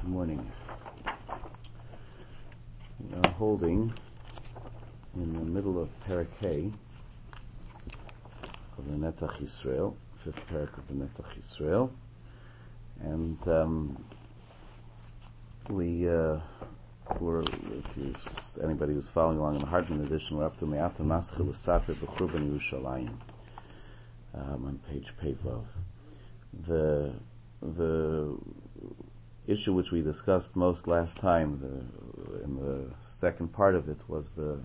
Morning. We are holding in the middle of Perek Hey of the Netzach Yisrael, fifth Perek of the Netzach Yisrael, and we were, if anybody who's following along in the Hartman edition, we're up to Me'ata Maschil L'Safer B'Churban Yerushalayim on page Pevav. The issue which we discussed most last time, in the second part of it, was the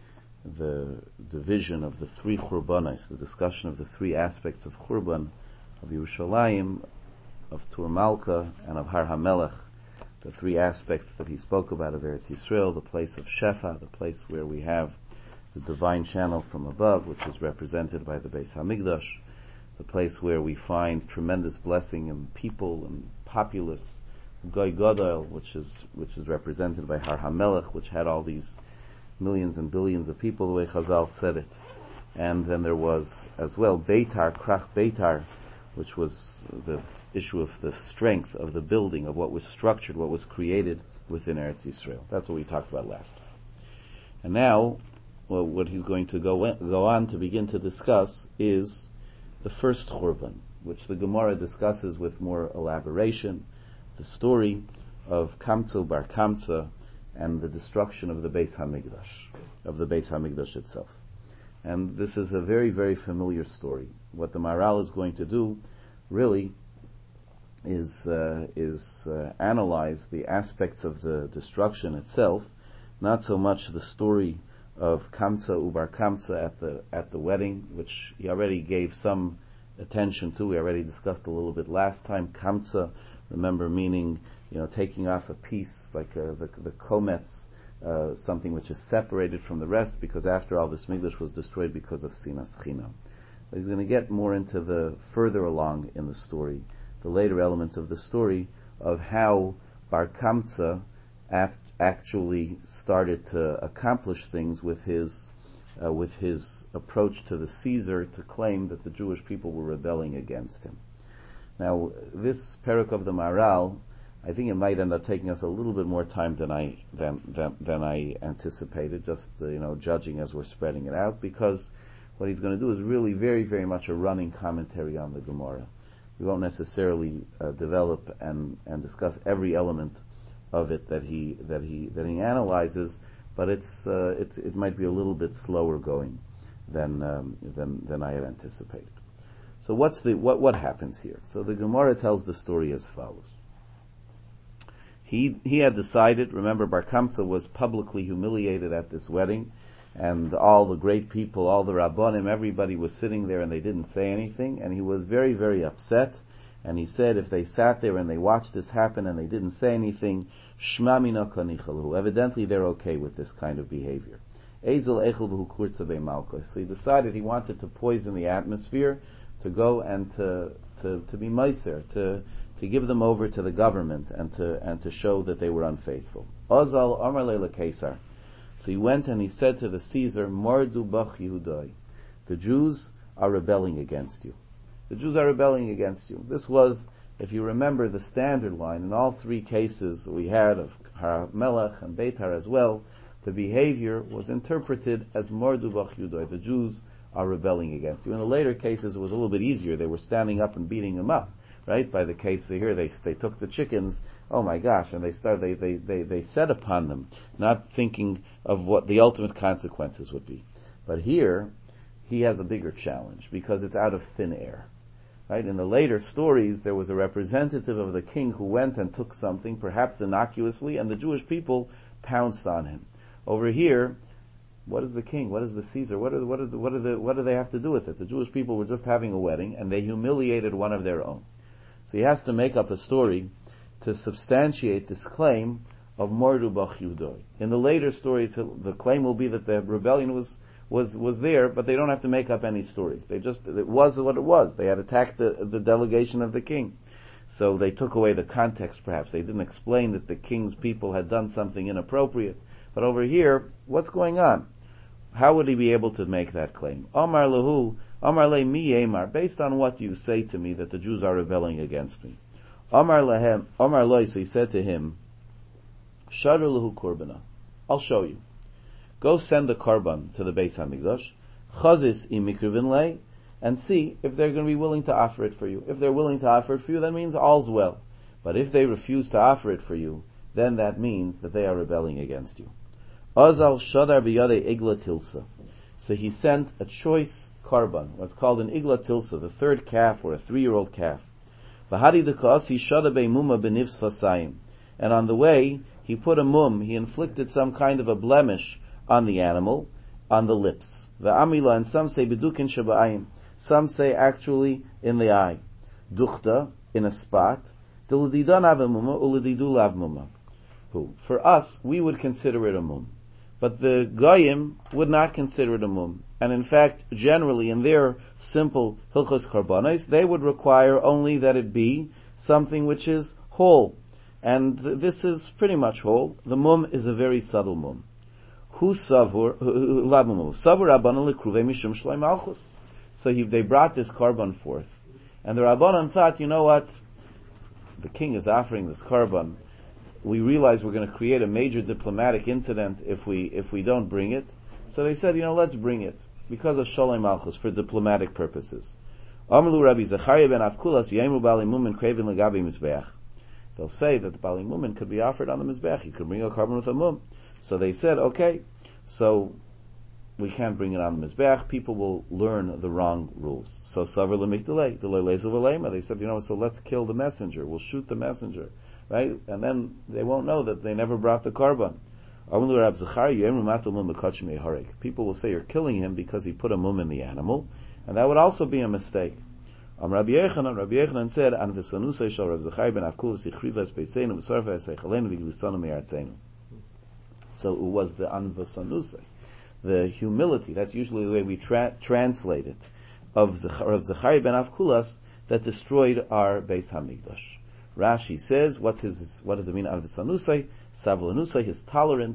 division of the three Churbanos, the discussion of the three aspects of Churban, of Yerushalayim, of Tur Malka, and of Har HaMelech, the three aspects that he spoke about of Eretz Yisrael, the place of Shefa, the place where we have the divine channel from above, which is represented by the Beis HaMikdash, the place where we find tremendous blessing in people and populace, Goy Godel, which is represented by Har HaMelech, which had all these millions and billions of people, the way Chazal said it. And then there was as well Beitar, Krach Beitar, which was the issue of the strength of the building, of what was structured, what was created within Eretz Yisrael. That's what we talked about last time. And now, what he's going to go on to begin to discuss is the first Churban, which the Gemara discusses with more elaboration, the story of Kamtza Bar Kamtza and the destruction of the Beis HaMikdash itself. And this is a very, very familiar story. What the Maharal is going to do really is analyze the aspects of the destruction itself, not so much the story of Kamtza Ubar Kamtza at the wedding, which he already gave some attention to. We already discussed a little bit last time. Kamtza, remember, meaning taking off a piece like the komets, something which is separated from the rest, because after all, this Mikdash was destroyed because of Sinas Chinam. But he's going to get more into the further along in the story, the later elements of the story of how Bar Kamtza actually started to accomplish things with his approach to the Caesar to claim that the Jewish people were rebelling against him. Now, this Perek of the Maharal, I think it might end up taking us a little bit more time than I anticipated, just judging as we're spreading it out, because what he's going to do is really very, very much a running commentary on the Gemara. We won't necessarily develop and discuss every element of it that he analyzes, but it might be a little bit slower going than I had anticipated. So what happens here? So the Gemara tells the story as follows. He had decided, remember, Bar Kamtza was publicly humiliated at this wedding, and all the great people, all the Rabbanim, everybody was sitting there and they didn't say anything, and he was very, very upset, and he said if they sat there and they watched this happen and they didn't say anything, Shma mina kanichalu, evidently they're okay with this kind of behavior. Ezel echel b'hu kurtza be'malkos. So he decided he wanted to poison the atmosphere, to go and to be meiser, to give them over to the government and to show that they were unfaithful. Ozal amar le Caesar. So he went and he said to the Caesar, Mordu bach Yehudai, the Jews are rebelling against you. The Jews are rebelling against you. This was, if you remember, the standard line in all three cases we had of Har HaMelech and Beitar as well. The behavior was interpreted as Mordu bach Yehudai, the Jews are rebelling against you. In the later cases, it was a little bit easier. They were standing up and beating them up, right? By the case here, they took the chickens. Oh my gosh! And they set upon them, not thinking of what the ultimate consequences would be. But here, he has a bigger challenge because it's out of thin air, right? In the later stories, there was a representative of the king who went and took something, perhaps innocuously, and the Jewish people pounced on him. Over here, what is the king? What is the Caesar? What do they have to do with it? The Jewish people were just having a wedding, and they humiliated one of their own. So he has to make up a story to substantiate this claim of Mordu bach Yehudai. In the later stories, the claim will be that the rebellion was there, but they don't have to make up any stories. It was what it was. They had attacked the delegation of the king. So they took away the context, perhaps. They didn't explain that the king's people had done something inappropriate. But over here, what's going on? How would he be able to make that claim? Amar lehu, Amar le mi yemar, based on what you say to me that the Jews are rebelling against me. Amar Loi, so he said to him, Shadr Lahu Kurbana, I'll show you. Go send the Karban to the Beis HaMikdash, Chazis imikrivin lei, and see if they're going to be willing to offer it for you. If they're willing to offer it for you, that means all's well. But if they refuse to offer it for you, then that means that they are rebelling against you. Azal Shadar biyade igla tilsa. So he sent a choice Karban, what's called an igla tilsa, the third calf or a 3-year-old calf. V'hadi dekasi shada be'muma benivs fasayim. And on the way, he put a mum, he inflicted some kind of a blemish on the animal, on the lips. V'amila, and some say bedukin shaba'ayim. Some say actually in the eye. Duchta, in a spot. Diladidan avamuma, uladidul avmuma. Who? For us, we would consider it a mum. But the Goyim would not consider it a mum. And in fact, generally, in their simple Hilchos Karbanos, they would require only that it be something which is whole. And this is pretty much whole. The mum is a very subtle mum. Hu savur Rabbanan lekruve mishum shloi malchus. So they brought this Karban forth. And the Rabbanan thought, you know what? The king is offering this Karban. We realize we're going to create a major diplomatic incident if we don't bring it. So they said, let's bring it because of Sholem Malchus for diplomatic purposes. Amru Rabbi Zechariah ben Avkulas yemru bali mumen krevin legabi mizbeach. They'll say that the bali mumen could be offered on the mizbeach. You could bring a Karban with a mum. So they said, okay, so we can't bring it on the mizbeach. People will learn the wrong rules. So savar lemikdalei, the leilezu v'leima. They said, so let's kill the messenger. We'll shoot the messenger. Right? And then they won't know that they never brought the Karban. People will say you're killing him because he put a mum in the animal, and that would also be a mistake. Rabbi Yechanan said, so it was the anvasanusay, the humility, that's usually the way we translate it, of Zechariah ben Avkulas that destroyed our Beis HaMikdash. Rashi says, what does it mean? Anvasanusay, savlanusay, his tolerance,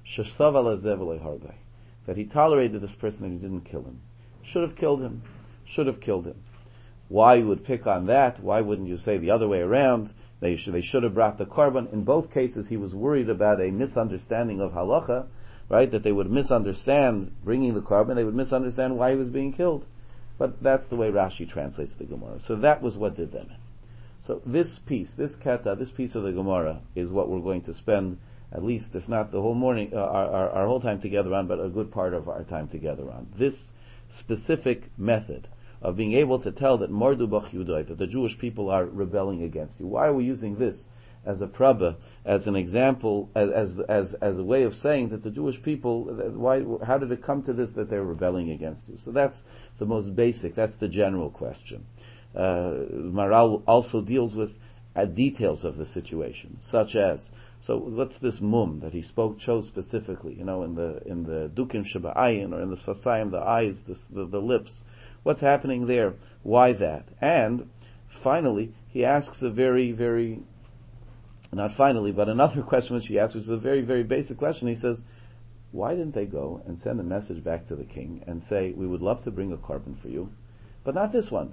that he tolerated this person and he didn't kill him. Should have killed him. Why you would pick on that? Why wouldn't you say the other way around? They should have brought the Karban. In both cases, he was worried about a misunderstanding of halacha, right? That they would misunderstand bringing the Karban. They would misunderstand why he was being killed. But that's the way Rashi translates the Gemara. So that was what did them in. So this piece of the Gemara is what we're going to spend at least, if not the whole morning, our whole time together on, but a good part of our time together on. This specific method of being able to tell that Mordu Bach Yudai, that the Jewish people are rebelling against you. Why are we using this as a prabha, as an example, as a way of saying that the Jewish people, how did it come to this that they're rebelling against you? So that's the most basic, that's the general question. Maral also deals with details of the situation, such as, so what's this mum that he chose specifically? In the dukim shaba'ayin, or in the sfasayim, the eyes, the lips. What's happening there? Why that? And finally, he asks a very, very, not finally, but another question which he asks, which is a very, very basic question. He says, why didn't they go and send a message back to the king and say, we would love to bring a Karban for you, but not this one?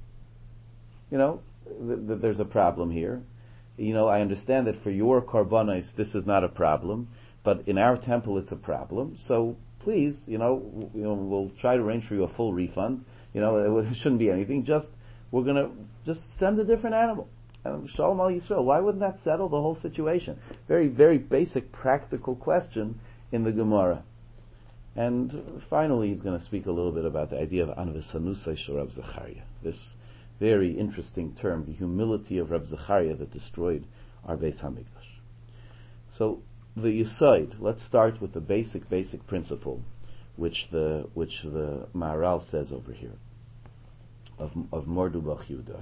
There's a problem here. I understand that for your Karbanos this is not a problem, but in our temple it's a problem. So please, we'll try to arrange for you a full refund. It shouldn't be anything. We're gonna send a different animal. Shalom al Yisrael. Why wouldn't that settle the whole situation? Very, very basic, practical question in the Gemara. And finally, he's going to speak a little bit about the idea of Anvasanusay Shel Reb Zechariah. This very interesting term, the humility of Reb Zechariah that destroyed our Beis HaMikdash. So the Yesod, let's start with the basic principle, which the Maharal says over here, of Mordu Bach Yudai.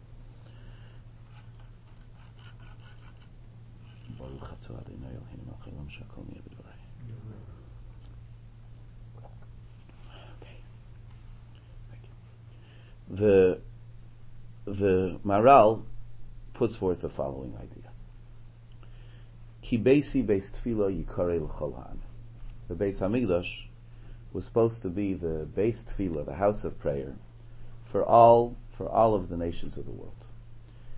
The Maharal puts forth the following idea. Ki beisi beis tefila yikarei l'chol ha'am. The Beis HaMikdash was supposed to be the beis tefila, the house of prayer, for all of the nations of the world.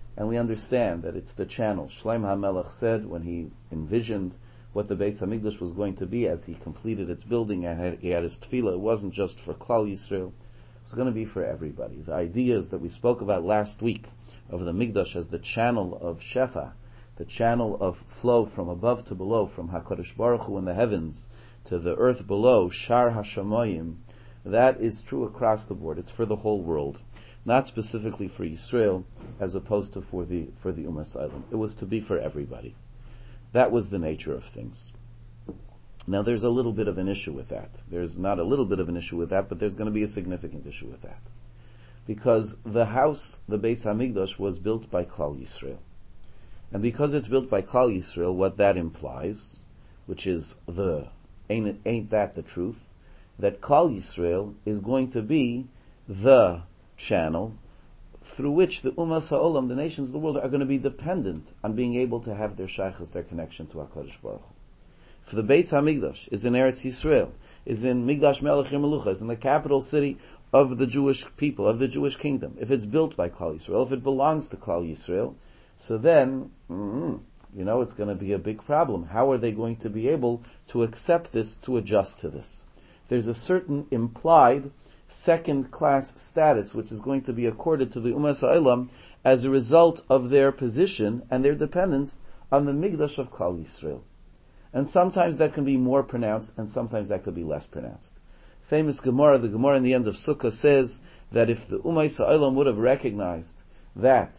and we understand that it's the channel. Shlomo HaMelech said when he envisioned what the Beis HaMikdash was going to be as he completed its building and he had his tefillah, it wasn't just for Klal Yisrael, it's going to be for everybody. The ideas that we spoke about last week of the Mikdash as the channel of Shefa, the channel of flow from above to below, from HaKadosh Baruch Hu in the heavens to the earth below, Shar HaShamayim, that is true across the board. It's for the whole world, not specifically for Yisrael, as opposed to for the Umas Olam. It was to be for everybody. That was the nature of things. Now there's a little bit of an issue with that. There's not a little bit of an issue with that, but there's going to be a significant issue with that. Because the house, the Beis HaMikdash, was built by Klal Yisrael. And because it's built by Klal Yisrael, what that implies, which is ain't that the truth, that Klal Yisrael is going to be the channel through which the Umas HaOlam, the nations of the world, are going to be dependent on being able to have their shaykhs, their connection to HaKadosh Baruch Hu. For the Beis HaMikdash is in Eretz Yisrael, is in Migdash Melech Melucha, is in the capital city of the Jewish people, of the Jewish kingdom. If it's built by Klal Yisrael, if it belongs to Klal Yisrael, so then, it's going to be a big problem. How are they going to be able to accept this, to adjust to this? There's a certain implied second-class status which is going to be accorded to the Umas HaOlam as a result of their position and their dependence on the Migdash of Klal Yisrael. And sometimes that can be more pronounced, and sometimes that could be less pronounced. Famous Gemara, the Gemara in the end of Sukkah says that if the Umas HaOlam would have recognized that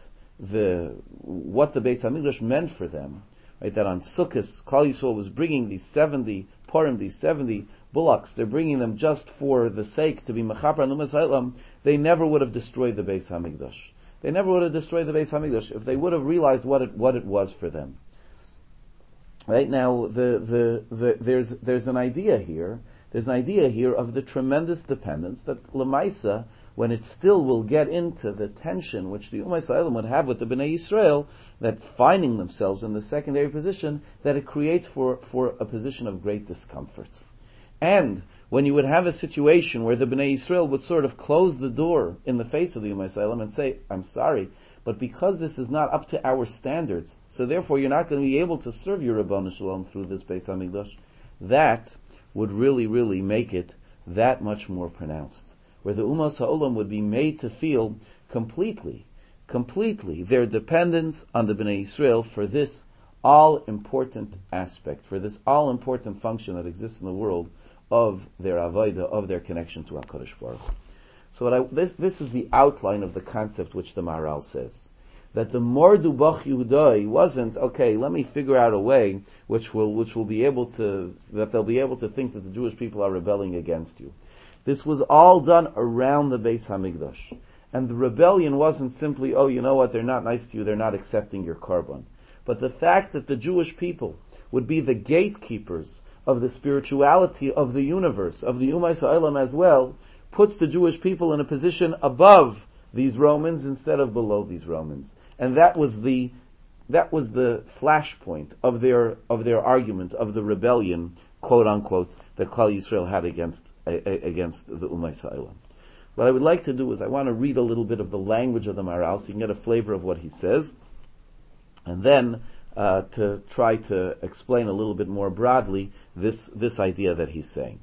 what the Beis HaMikdash meant for them, right, that on Sukkot, Klal Yisrael was bringing these 70 Purim, these 70 bullocks, they're bringing them just for the sake to be Mechaper and Umas HaOlam, they never would have destroyed the Beis HaMikdash. They never would have destroyed the Beis HaMikdash if they would have realized what it was for them. Right now, there's an idea here. There's an idea here of the tremendous dependence that Lamaisa, when it still will get into the tension which the Umas HaOlam would have with the Bnei Yisrael, that finding themselves in the secondary position, that it creates for a position of great discomfort. And when you would have a situation where the Bnei Yisrael would sort of close the door in the face of the Umas HaOlam and say, I'm sorry, but because this is not up to our standards, so therefore you're not going to be able to serve your Rabbanu Shalom through this Beis HaMikdash, that would really, really make it that much more pronounced. Where the Umas HaOlam would be made to feel completely their dependence on the Bnei Yisrael for this all-important aspect, for this all-important function that exists in the world of their avodah, of their connection to HaKadosh Baruch Hu. So this is the outline of the concept which the Maharal says. That the Mordu Bach Yehudai wasn't, okay, let me figure out a way which will be able to, that they'll be able to think that the Jewish people are rebelling against you. This was all done around the Beis HaMikdash. And the rebellion wasn't simply, oh, you know what, they're not nice to you, they're not accepting your korban. But the fact that the Jewish people would be the gatekeepers of the spirituality of the universe, of the Umas HaOlam as well, puts the Jewish people in a position above these Romans instead of below these Romans. And that was the flashpoint of their argument, of the rebellion, quote unquote, that Klal Yisrael had against the Umas HaOlam. What I would like to do is I want to read a little bit of the language of the Maharal so you can get a flavor of what he says, and then to try to explain a little bit more broadly this idea that he's saying.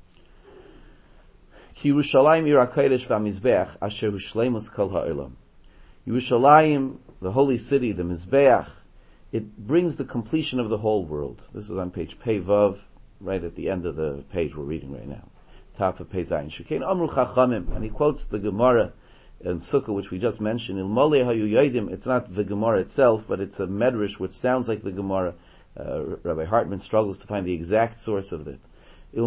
Ki Yerushalayim ir HaKodesh v'hamizbeach asher hu shleimus kol ha'olam. Yerushalayim, the holy city, the Mizbeach, it brings the completion of the whole world. This is on page Pei Vav, right at the end of the page we're reading right now. Top of Pei Zayin. Shekein Amru Chachamim, and he quotes the Gemara in Sukkah, which we just mentioned. Ilmolei hayu yodim, it's not the Gemara itself, but it's a medrash which sounds like the Gemara. Rabbi Hartman struggles to find the exact source of it. If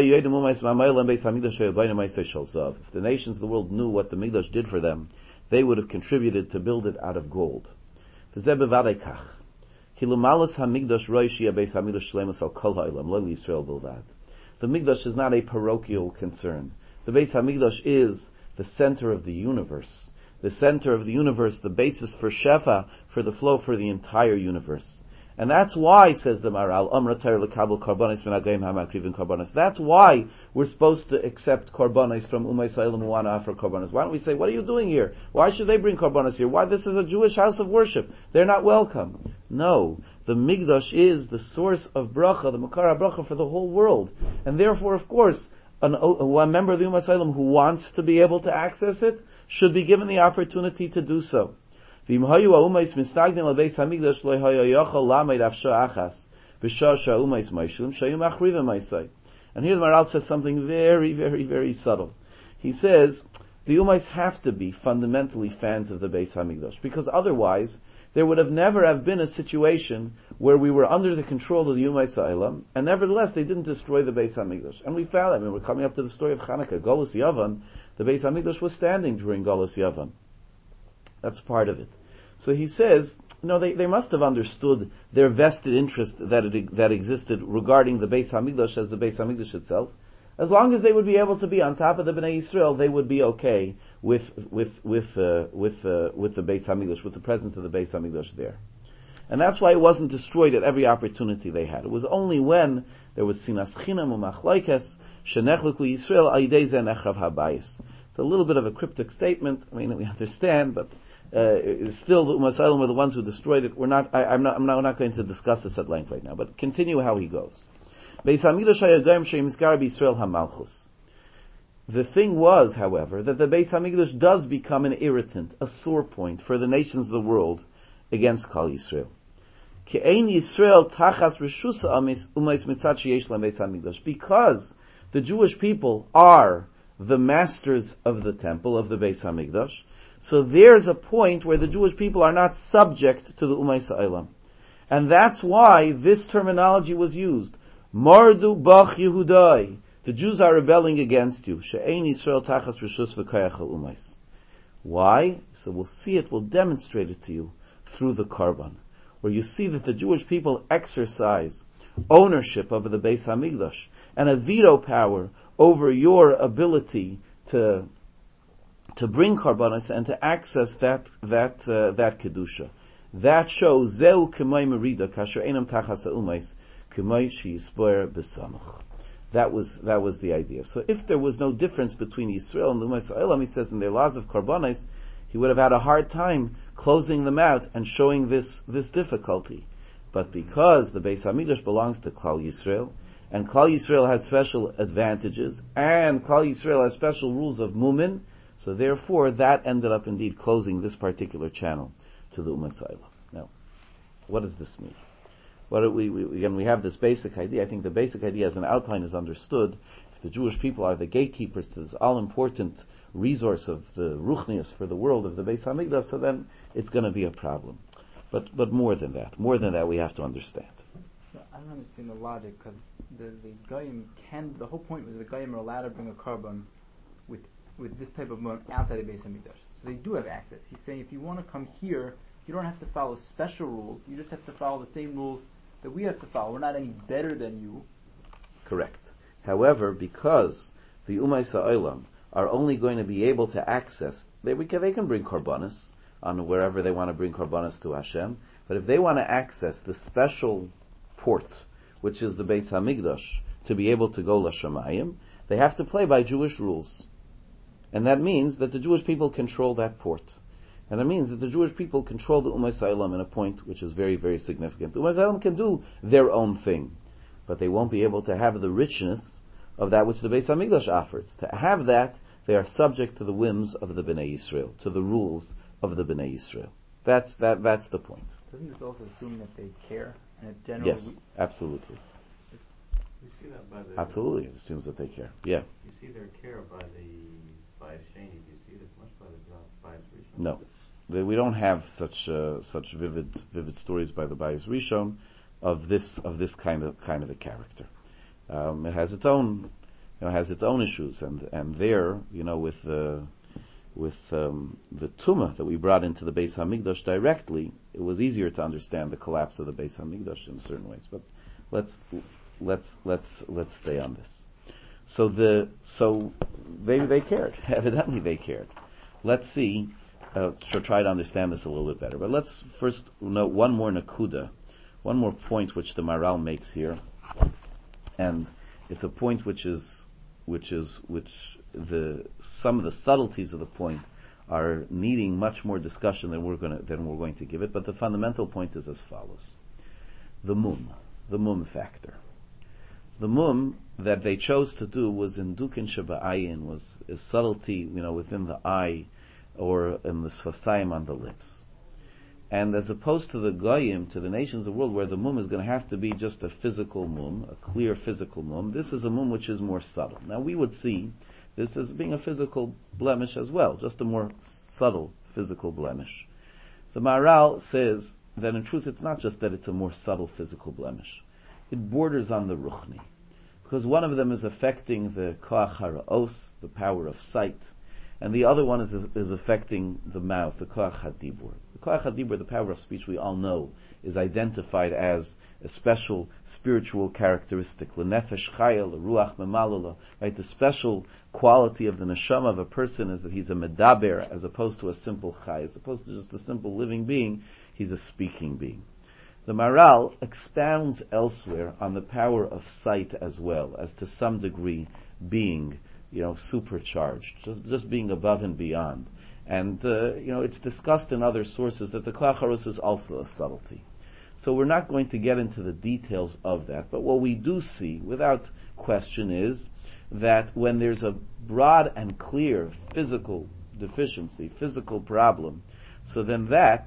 the nations of the world knew what the Mikdash did for them, they would have contributed to build it out of gold. The Mikdash is not a parochial concern. The Beis HaMikdash is the center of the universe. The center of the universe, the basis for Shefa, for the flow for the entire universe. And that's why, says the Maral, Amra Ter lekabel karbonis min hagayim hamakrivin karbonis. That's why we're supposed to accept karbonis from Umay Sa'ilim who want to offer karbonis. Why don't we say, what are you doing here? Why should they bring karbonis here? Why? This is a Jewish house of worship. They're not welcome. No. The Migdash is the source of bracha, the Makar HaBracha for the whole world. And therefore, of course, a member of the Umay Sa'ilim who wants to be able to access it should be given the opportunity to do so. And here the Maral says something very, very, very subtle. He says the Umays have to be fundamentally fans of the Beis Hamikdash, because otherwise there would never have been a situation where we were under the control of the Umay Sa'ilam, and nevertheless they didn't destroy the Beis Hamikdash. And we found, we're coming up to the story of Chanukah, Golus Yavan, the Beis Hamikdash was standing during Golus Yavan. That's part of it. So he says, they must have understood their vested interest that existed regarding the Beis Hamikdash as the Beis Hamikdash itself. As long as they would be able to be on top of the Bnei Yisrael, they would be okay with the Beis Hamikdash, with the presence of the Beis Hamikdash there. And that's why it wasn't destroyed at every opportunity they had. It was only when there was sinas chinam u'machloikes shenechluku Yisrael ayidei zeh nechrav habayis. It's a little bit of a cryptic statement. We understand, but still the Umay Sa'ilim were the ones who destroyed it. I'm not going to discuss this at length right now, but continue how he goes. Beis Hamikdash hayagayim sheimizkar b'Yisrael hamalchus. The thing was, however, that the Beis Hamikdash does become an irritant, a sore point for the nations of the world against Klal Yisrael. Ke'ein Yisrael tachas reshusa umays mitzad sheyesh la Beis Hamikdash, because the Jewish people are the masters of the temple, of the Beis Hamikdash. So there's a point where the Jewish people are not subject to the Umay Sa'ilam. And that's why this terminology was used. Mardu bach Yehudai. The Jews are rebelling against you. She'ein Yisrael tachas reshus v'koyach ha'umays. Why? So we'll see it, we'll demonstrate it to you through the Karban, where you see that the Jewish people exercise ownership over the Beis Hamikdash and a veto power over your ability to bring karbanos and to access that kedusha. That shows zeu k'may merida kasher enam tachas ha'umays k'may she'yisboer b'samach. That was the idea. So if there was no difference between Yisrael and the Umay Sa'ilam, he says in their laws of karbanos, he would have had a hard time closing them out and showing this difficulty. But because the Beis Hamikdash belongs to Klal Yisrael, and Klal Yisrael has special advantages, and Klal Yisrael has special rules of mumin, so therefore that ended up indeed closing this particular channel to the Umay Sa'ilam. Now, what does this mean? We have this basic idea. I think the basic idea as an outline is understood. If the Jewish people are the gatekeepers to this all-important resource of the Ruchnius for the world of the Beis Hamikdash, so then it's going to be a problem. But more than that we have to understand. I don't understand the logic, because the Goyim the whole point was the Goyim are allowed to bring a carbon with this type of mode outside of Beis Hamikdash. So they do have access. He's saying if you want to come here, you don't have to follow special rules, you just have to follow the same rules that we have to follow. We're not any better than you. Correct. However, because the Umay Sa'ilam are only going to be able to access, they can bring karbanos on wherever they want to bring karbanos to Hashem, but if they want to access the special port, which is the Beis Hamikdash, to be able to go l'shamayim, they have to play by Jewish rules. And that means that the Jewish people control that port. And it means that the Jewish people control the Umay Sa'ilam in a point which is very, very significant. The Umay Sa'ilam can do their own thing, but they won't be able to have the richness of that which the Beis Hamikdash offers. To have that, they are subject to the whims of the Bnei Yisrael, to the rules of the Bnei Yisrael. That's the point. Doesn't this also assume that they care? And generally yes, absolutely. You see that by the... Absolutely, it assumes that they care. Yeah. You see their care by Shani. Do you see it as much by Bayis Rishon? No. We don't have such vivid stories by the Bayis Rishon of this kind of a character. It has its own issues, and there, with the tumah that we brought into the Beis Hamikdash directly, it was easier to understand the collapse of the Beis Hamikdash in certain ways. But let's stay on this. So they cared. Evidently they cared. Let's see. Try to understand this a little bit better. But let's first note one more nakuda, one more point which the Maharal makes here, and it's a point which some of the subtleties of the point are needing much more discussion than we're going to give it. But the fundamental point is as follows: the mum factor. The mum that they chose to do was in dukin sheba'ayin, was a subtlety, within the eye or in the sfasayim on the lips. And as opposed to the goyim, to the nations of the world, where the mum is going to have to be just a physical mum, a clear physical mum, this is a mum which is more subtle. Now we would see this as being a physical blemish as well, just a more subtle physical blemish. The Maharal says that in truth it's not just that it's a more subtle physical blemish. It borders on the ruchni. Because one of them is affecting the koach hara'os, the power of sight, and the other one is affecting the mouth, the koach hadibur. The koach hadibur, the power of speech, we all know, is identified as a special spiritual characteristic. L'nefesh chayil, l'ruach memalula, right? The special quality of the neshama of a person is that he's a medaber, as opposed to a simple chay, as opposed to just a simple living being, he's a speaking being. The Maharal expounds elsewhere on the power of sight as well, as to some degree being, supercharged, just being above and beyond. And, it's discussed in other sources that the koach hara'os is also a subtlety. So we're not going to get into the details of that, but what we do see, without question, is that when there's a broad and clear physical deficiency, physical problem, so then that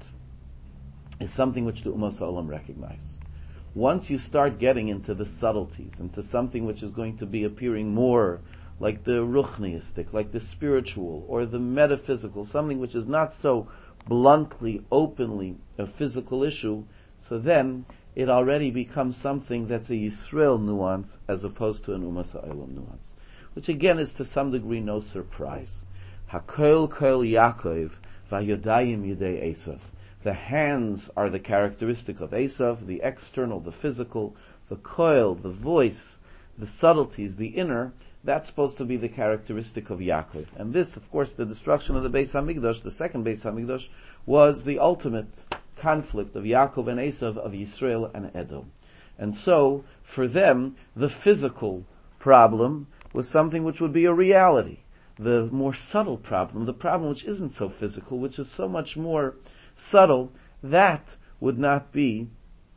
is something which the Ummah Ha'olam recognize. Once you start getting into the subtleties, into something which is going to be appearing more like the ruchniistic, like the spiritual, or the metaphysical, something which is not so bluntly, openly a physical issue, so then it already becomes something that's a Yisrael nuance as opposed to an Ummah Ha'olam nuance. Which again is to some degree no surprise. HaKol Kol Yaakov Vayodayim Yudei Esav. The hands are the characteristic of Esav, the external, the physical, the koil, the voice, the subtleties, the inner, that's supposed to be the characteristic of Yaakov. And this, of course, the destruction of the Beis HaMikdash, the second Beis HaMikdash, was the ultimate conflict of Yaakov and Esav, of Yisrael and Edom. And so, for them, the physical problem was something which would be a reality. The more subtle problem, the problem which isn't so physical, which is so much more subtle, that would not be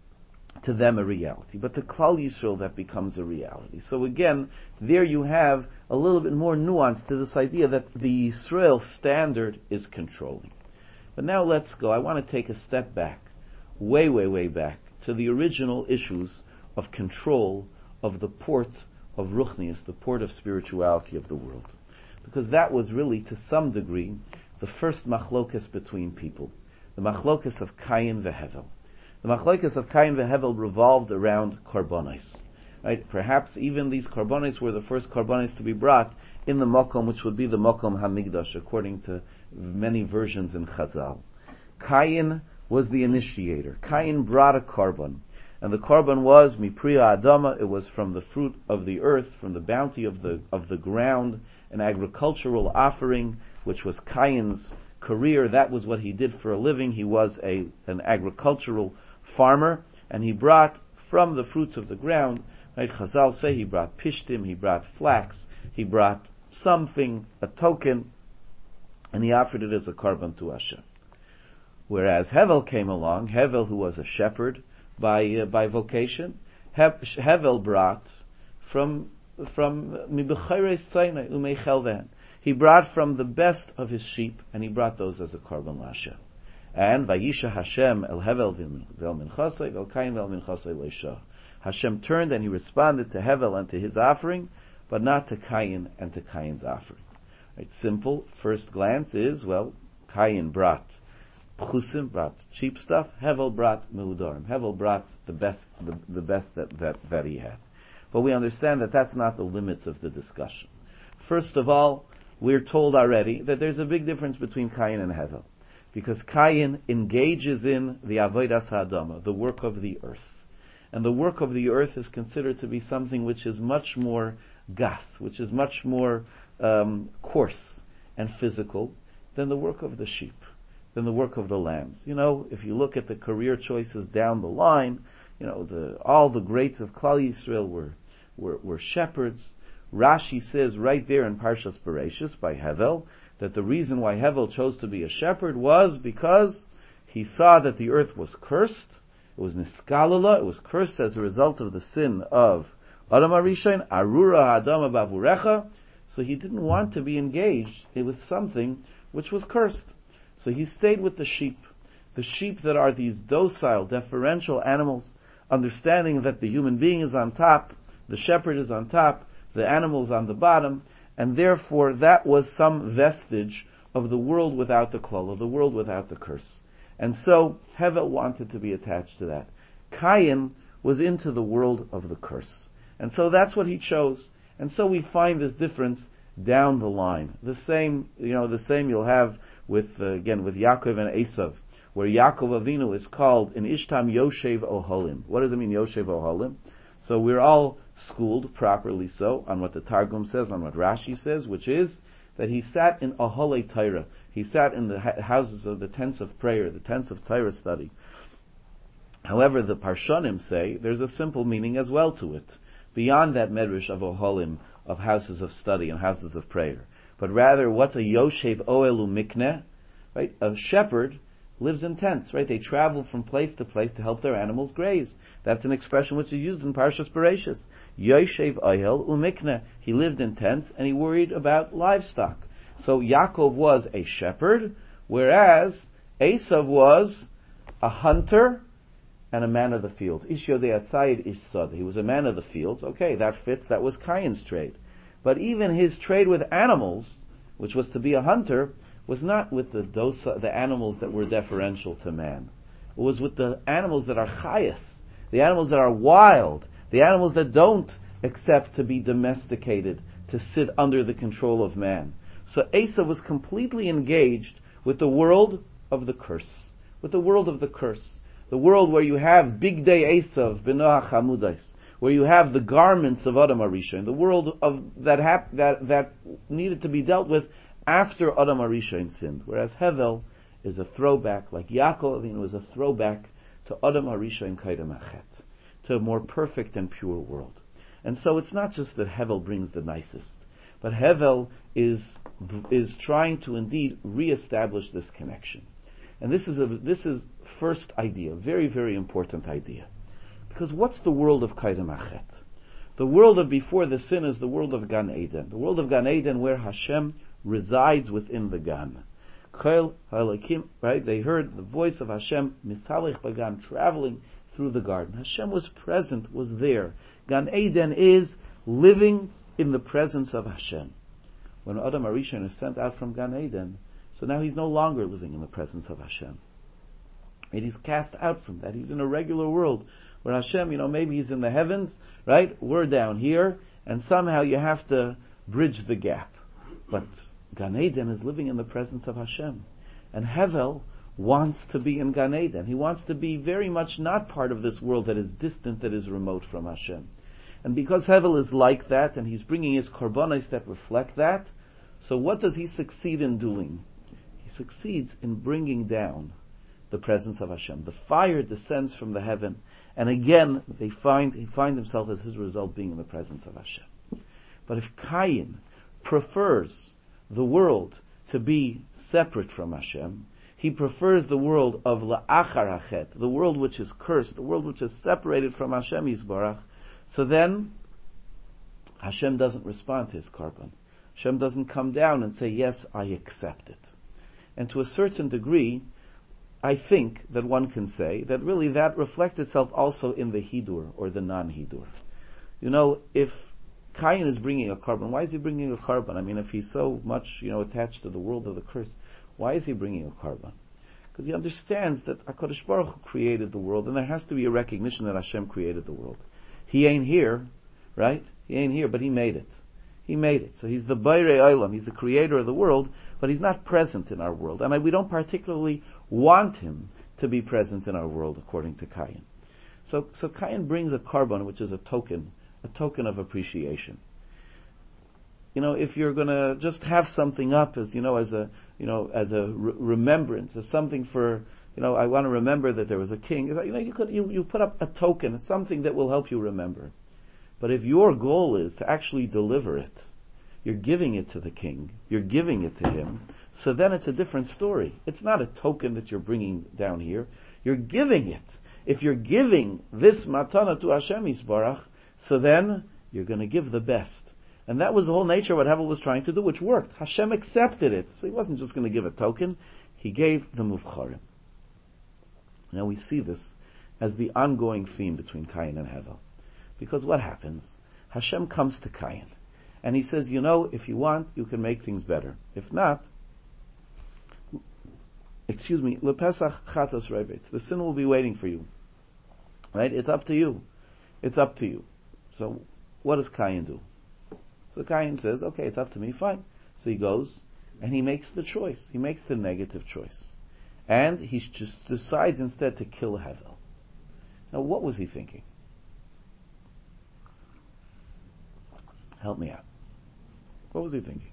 to them a reality. But to Klal Yisrael that becomes a reality. So again, there you have a little bit more nuance to this idea that the Yisrael standard is controlling. But now let's go. I want to take a step back, way, way, way back, to the original issues of control of the port of Ruchnius, the port of spirituality of the world. Because that was really, to some degree, the first machlokas between people. The machlokas of Kayin veHevel. The machlokas of Kayin veHevel revolved around korbanos. Right? Perhaps even these korbanos were the first korbanos to be brought in the Mokom, which would be the Mokom HaMikdash, according to many versions in Chazal. Kayin was the initiator. Kayin brought a korban. And the korban was mipriya adama, it was from the fruit of the earth, from the bounty of the ground, an agricultural offering, which was Kayin's career. That was what he did for a living. He was an agricultural farmer, and he brought from the fruits of the ground, right? Chazal say he brought pishtim, he brought flax, he brought something, a token, and he offered it as a korban to Hashem. Whereas Hevel came along, Hevel, who was a shepherd by vocation, Hevel brought from Mibechayres Sinai Umei. He brought from the best of his sheep, and he brought those as a korban l'Hashem. And Vayisha Hashem el Hevel vel minchasei vel Kayin vel minchasei leisha. Hashem turned and he responded to Hevel and to his offering, but not to Kayin and to Kayin's offering. Right, simple, first glance is, well, Kayin brought Pchusim, brought cheap stuff. Hevel brought Mehudorim. Hevel brought the best that he had. But we understand that that's not the limits of the discussion. First of all, we're told already that there's a big difference between Kayin and Hevel. Because Kayin engages in the Avodas HaAdama, the work of the earth. And the work of the earth is considered to be something which is much more gas, which is much more coarse and physical than the work of the sheep, than the work of the lambs. If you look at the career choices down the line, all the greats of Klal Yisrael were shepherds. Rashi says right there in Parshas Bereishis by Hevel that the reason why Hevel chose to be a shepherd was because he saw that the earth was cursed. It was niskalala. It was cursed as a result of the sin of Adam HaRishon, Arura Hadama Bavurecha. So he didn't want to be engaged with something which was cursed. So he stayed with the sheep that are these docile, deferential animals, understanding that the human being is on top, the shepherd is on top, the animal is on the bottom, and therefore that was some vestige of the world without the klal, of the world without the curse. And so Hevel wanted to be attached to that. Cain was into the world of the curse. And so that's what he chose. And so we find this difference down the line. The same you'll have with Yaakov and Esav, where Yaakov Avinu is called in Ishtam Yoshev Oholim. What does it mean, Yoshev Oholim? So we're all schooled properly so on what the Targum says, on what Rashi says, which is that he sat in Ohole Torah. He sat in the houses of the tents of prayer, the tents of Torah study. However, the Parshanim say there's a simple meaning as well to it, beyond that medrash of Oholim, of houses of study and houses of prayer. But rather, what's a Yoshev Oelu Mikneh? Right? A shepherd lives in tents, right? They travel from place to place to help their animals graze. That's an expression which is used in Parshas Bereishis. Yoshev Ohel Umikneh. He lived in tents and he worried about livestock. So Yaakov was a shepherd, whereas Esav was a hunter and a man of the fields. Ish Yodei Atzayid Ish Sod. He was a man of the fields. Okay, that fits. That was Cain's trade. But even his trade with animals, which was to be a hunter, was not with the animals that were deferential to man. It was with the animals that are chayas, the animals that are wild, the animals that don't accept to be domesticated, to sit under the control of man. So Esav was completely engaged with the world of the curse, the world where you have big day Esav b'noach hamudais, where you have the garments of Adam HaRishon, the world of that needed to be dealt with after Adam HaRishon sinned, whereas Hevel is a throwback, like Yaakov Avinu is a throwback to Adam HaRishon Kaidem Achet, to a more perfect and pure world. And so it's not just that Hevel brings the nicest, but Hevel is trying to indeed reestablish this connection. And this is first idea, very, very important idea. Because what's the world of Kaidem Achet? The world of before the sin is the world of Gan Eden. The world of Gan Eden where Hashem resides within the Gan. Chol Halakim, right? They heard the voice of Hashem, Misalech Bagan, traveling through the garden. Hashem was present, was there. Gan Eden is living in the presence of Hashem. When Adam HaRishon is sent out from Gan Eden, so now he's no longer living in the presence of Hashem. And he's cast out from that. He's in a regular world where Hashem, maybe he's in the heavens, right? We're down here, and somehow you have to bridge the gap. But Gan Eden is living in the presence of Hashem. And Hevel wants to be in Gan Eden. He wants to be very much not part of this world that is distant, that is remote from Hashem. And because Hevel is like that, and he's bringing his korbanos that reflect that, so what does he succeed in doing? He succeeds in bringing down the presence of Hashem. The fire descends from the heaven, and again he find himself as his result being in the presence of Hashem. But if Cain prefers the world to be separate from Hashem, he prefers the world of la'achar hachet, the world which is cursed, the world which is separated from Hashem Yisbarach, so then Hashem doesn't respond to his korban. Hashem doesn't come down and say, yes, I accept it. And to a certain degree, I think that one can say that really that reflects itself also in the hidur or the non-hidur. If Cain is bringing a korban, why is he bringing a korban? I mean, if he's so much, attached to the world of the curse, why is he bringing a korban? Because he understands that HaKadosh Baruch Hu created the world, and there has to be a recognition that Hashem created the world. He ain't here, right? He ain't here, but he made it. He made it. So he's the Bairei Olam, he's the creator of the world, but he's not present in our world. And we don't particularly want him to be present in our world, according to Cain. So Cain brings a korban, which is a token of appreciation. If you're going to just have something up as a remembrance, as something for I want to remember that there was a king. You put up a token, something that will help you remember. But if your goal is to actually deliver it, you're giving it to the king, you're giving it to him, so then it's a different story. It's not a token that you're bringing down here, you're giving it. If you're giving this matana to Hashem Yisbarach, so then you're going to give the best. And that was the whole nature of what Hevel was trying to do, which worked. Hashem accepted it. So he wasn't just going to give a token, he gave the Muvcharim. Now we see this as the ongoing theme between Cain and Hevel. Because what happens? Hashem comes to Cain, and he says, if you want, you can make things better. If not, lepesach chatos revetz, the sin will be waiting for you. Right? It's up to you. It's up to you. So, what does Cain do? So Cain says, okay, it's up to me, fine. So he goes, and he makes the choice. He makes the negative choice. And he just decides instead to kill Hevel. Now, what was he thinking? Help me out. What was he thinking?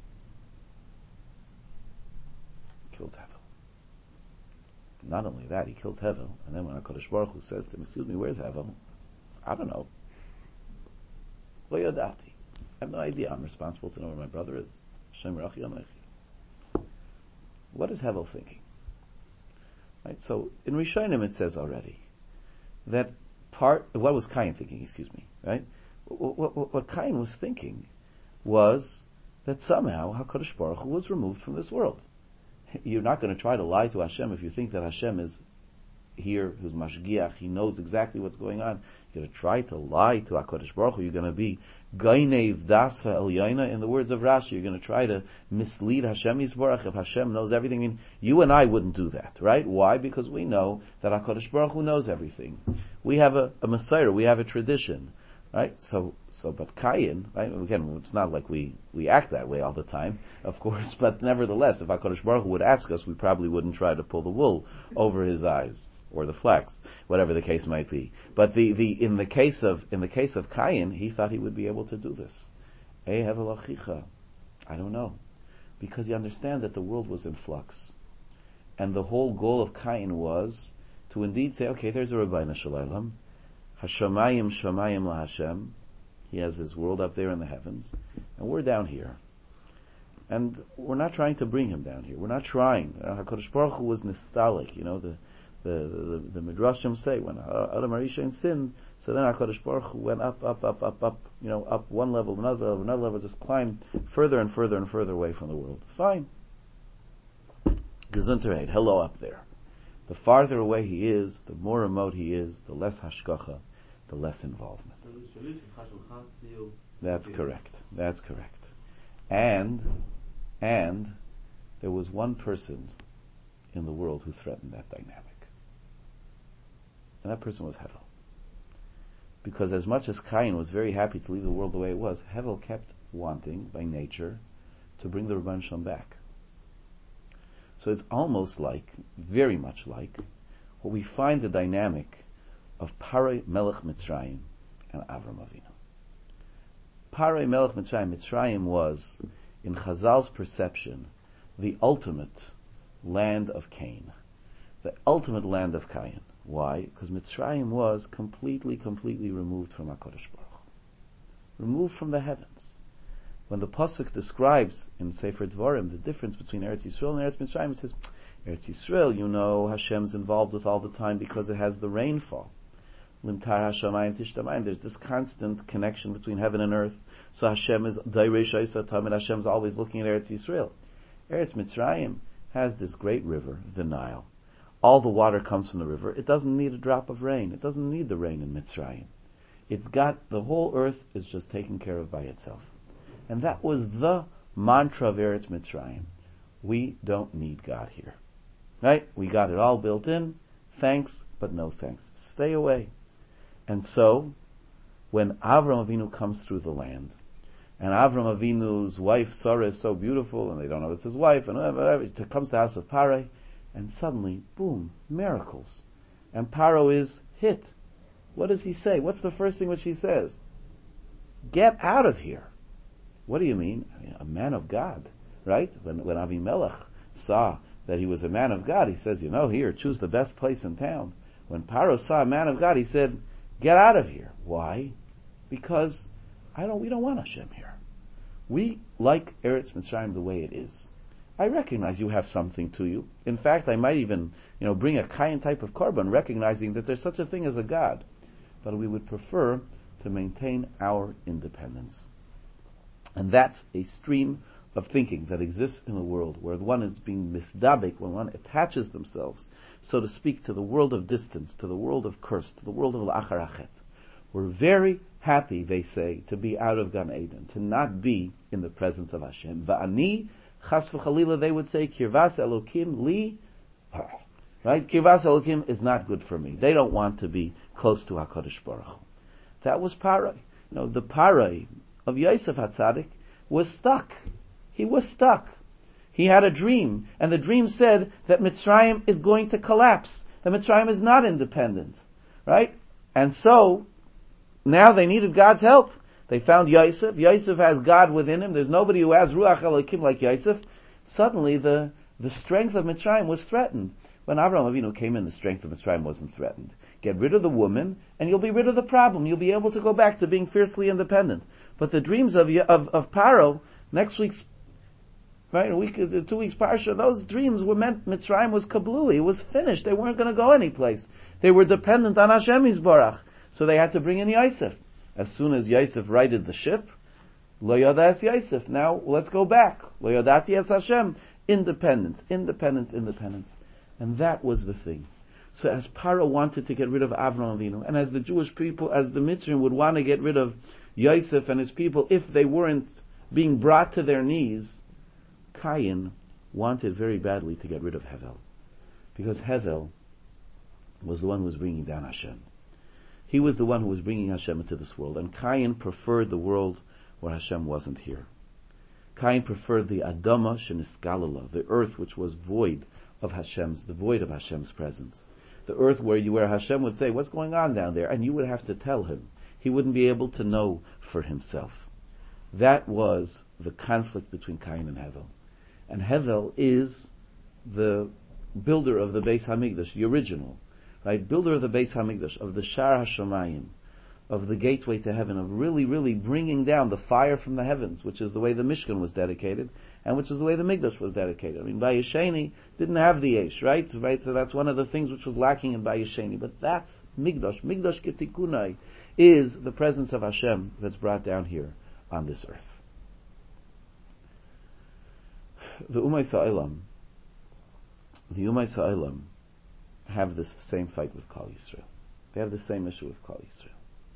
He kills Hevel. Not only that, he kills Hevel, and then when HaKadosh Baruch Hu says to him, excuse me, where's Hevel? I don't know. Lo yadati. I have no idea. I'm responsible to know where my brother is. Hashem Rachi Amechi. What is Hevel thinking? Right? So, in Rishonim it says already that what was Cain thinking, excuse me, right? What Cain was thinking was that somehow HaKadosh Baruch Hu was removed from this world. You're not going to try to lie to Hashem if you think that Hashem is here, who's Mashgiach, he knows exactly what's going on. You're going to try to lie to HaKadosh Baruch Hu. You're going to be Gainev Das Ha'elyaina, in the words of Rashi. You're going to try to mislead Hashem Yisbarach if Hashem knows everything. I mean, you and I wouldn't do that, right? Why? Because we know that HaKadosh Baruch Hu knows everything. We have a Messiah, we have a tradition. Right? But Cain, right? Again, it's not like we act that way all the time, of course, but nevertheless, if HaKadosh Baruch Hu would ask us, we probably wouldn't try to pull the wool over his eyes, or the flax, whatever the case might be. But in the case of Cain, he thought he would be able to do this. Hevel achicha. I don't know. Because you understand that the world was in flux. And the whole goal of Cain was to indeed say, okay, there's a Rabbeinu Shalom, Hashamayim Shamayim LaHashem. He has his world up there in the heavens, and we're down here. And we're not trying to bring him down here. We're not trying. HaKadosh Baruch Hu was nostalgic. The Midrashim say when Adam HaRishon sinned, so then HaKadosh Baruch Hu went up, up one level, another level, just climbed further and further and further away from the world. Fine. Gesundheit, hello up there. The farther away he is, the more remote he is, the less hashgacha, the less involvement. That's correct. And there was one person in the world who threatened that dynamic. And that person was Hevel. Because as much as Cain was very happy to leave the world the way it was, Hevel kept wanting, by nature, to bring the Rebbeinu Shalom back. So it's almost like, very much like, what we find the dynamic of Paroi Melech Mitzrayim and Avram Avinu. Paroi Melech Mitzrayim was, in Chazal's perception, the ultimate land of Cain. The ultimate land of Cain. Why? Because Mitzrayim was completely removed from HaKadosh Baruch Hu. Removed from the heavens. When the Pasuk describes in Sefer Dvarim the difference between Eretz Yisrael and Eretz Mitzrayim, it says, Eretz Yisrael, Hashem's involved with all the time because it has the rainfall. Limtar Hashamayim Tishtamayim. There's this constant connection between heaven and earth. So Hashem is Dairei Shaisa Tamid. Hashem's always looking at Eretz Yisrael. Eretz Mitzrayim has this great river, the Nile. All the water comes from the river. It doesn't need a drop of rain. It doesn't need the rain in Mitzrayim. The whole earth is just taken care of by itself. And that was the mantra of Eretz Mitzrayim. We don't need God here. Right? We got it all built in. Thanks, but no thanks. Stay away. And so, when Avram Avinu comes through the land, and Avram Avinu's wife Sarah is so beautiful, and they don't know it's his wife, and whatever, it comes to the house of Parai, and suddenly, boom, miracles. And Paro is hit. What does he say? What's the first thing which he says? Get out of here. What do you mean? A man of God, right? When Avimelech saw that he was a man of God, he says, here, choose the best place in town. When Paro saw a man of God, he said, get out of here. Why? Because we don't want Hashem here. We like Eretz Mitzrayim the way it is. I recognize you have something to you. In fact, I might even, bring a Kayin type of korban, recognizing that there's such a thing as a God. But we would prefer to maintain our independence. And that's a stream of thinking that exists in the world, where one is being misdabek, when one attaches themselves, so to speak, to the world of distance, to the world of curse, to the world of l'achar achet. We're very happy, they say, to be out of Gan Eden, to not be in the presence of Hashem. Va'ani, chas v'chalila, they would say, kirvas elokim li, right? Kirvas elokim is not good for me. They don't want to be close to HaKadosh Baruch Hu. That was Parai. The Parai of Yosef HaTzadik was stuck. He was stuck. He had a dream, and the dream said that Mitzrayim is going to collapse, that Mitzrayim is not independent, right? And so, now they needed God's help. They found Yosef. Yosef has God within him. There's nobody who has Ruach Elokim like Yosef. Suddenly, the strength of Mitzrayim was threatened. When Avraham Avinu came in, the strength of Mitzrayim wasn't threatened. Get rid of the woman, and you'll be rid of the problem. You'll be able to go back to being fiercely independent. But the dreams of Paro, next week's, right, 2 weeks parsha, those dreams were meant Mitzrayim was kablui. It was finished. They weren't going to go anyplace. They were dependent on Hashem Yisborach. So they had to bring in Yosef. As soon as Yosef righted the ship, Lo Yodas Yosef. Now let's go back. Lo Yodati Es Hashem. Independence. And that was the thing. So as Paro wanted to get rid of Avraham Avinu, and as the Jewish people, as the Mitzrayim would want to get rid of Yosef and his people if they weren't being brought to their knees, Cain wanted very badly to get rid of Hevel. Because Hevel was the one who was bringing down Hashem. He was the one who was bringing Hashem into this world. And Cain preferred the world where Hashem wasn't here. Cain preferred the Adama Sheniskalala, the earth which was void of Hashem's presence. The earth where Hashem would say, what's going on down there? And you would have to tell him. He wouldn't be able to know for himself. That was the conflict between Cain and Hevel. And Hevel is the builder of the Beis Hamikdash, the original, right? Builder of the Beis Hamikdash, of the Shar HaShamayim, of the gateway to heaven, of really, really bringing down the fire from the heavens, which is the way the Mishkan was dedicated, and which is the way the Mikdash was dedicated. I mean, Bayesheni didn't have the Eish, right? So that's one of the things which was lacking in Bayesheni. But that's Mikdash. Mikdash Ketikunai is the presence of Hashem that's brought down here on this earth. The Ummei Sa'olam have this same fight with Klal Yisrael. They have the same issue with Klal Yisrael.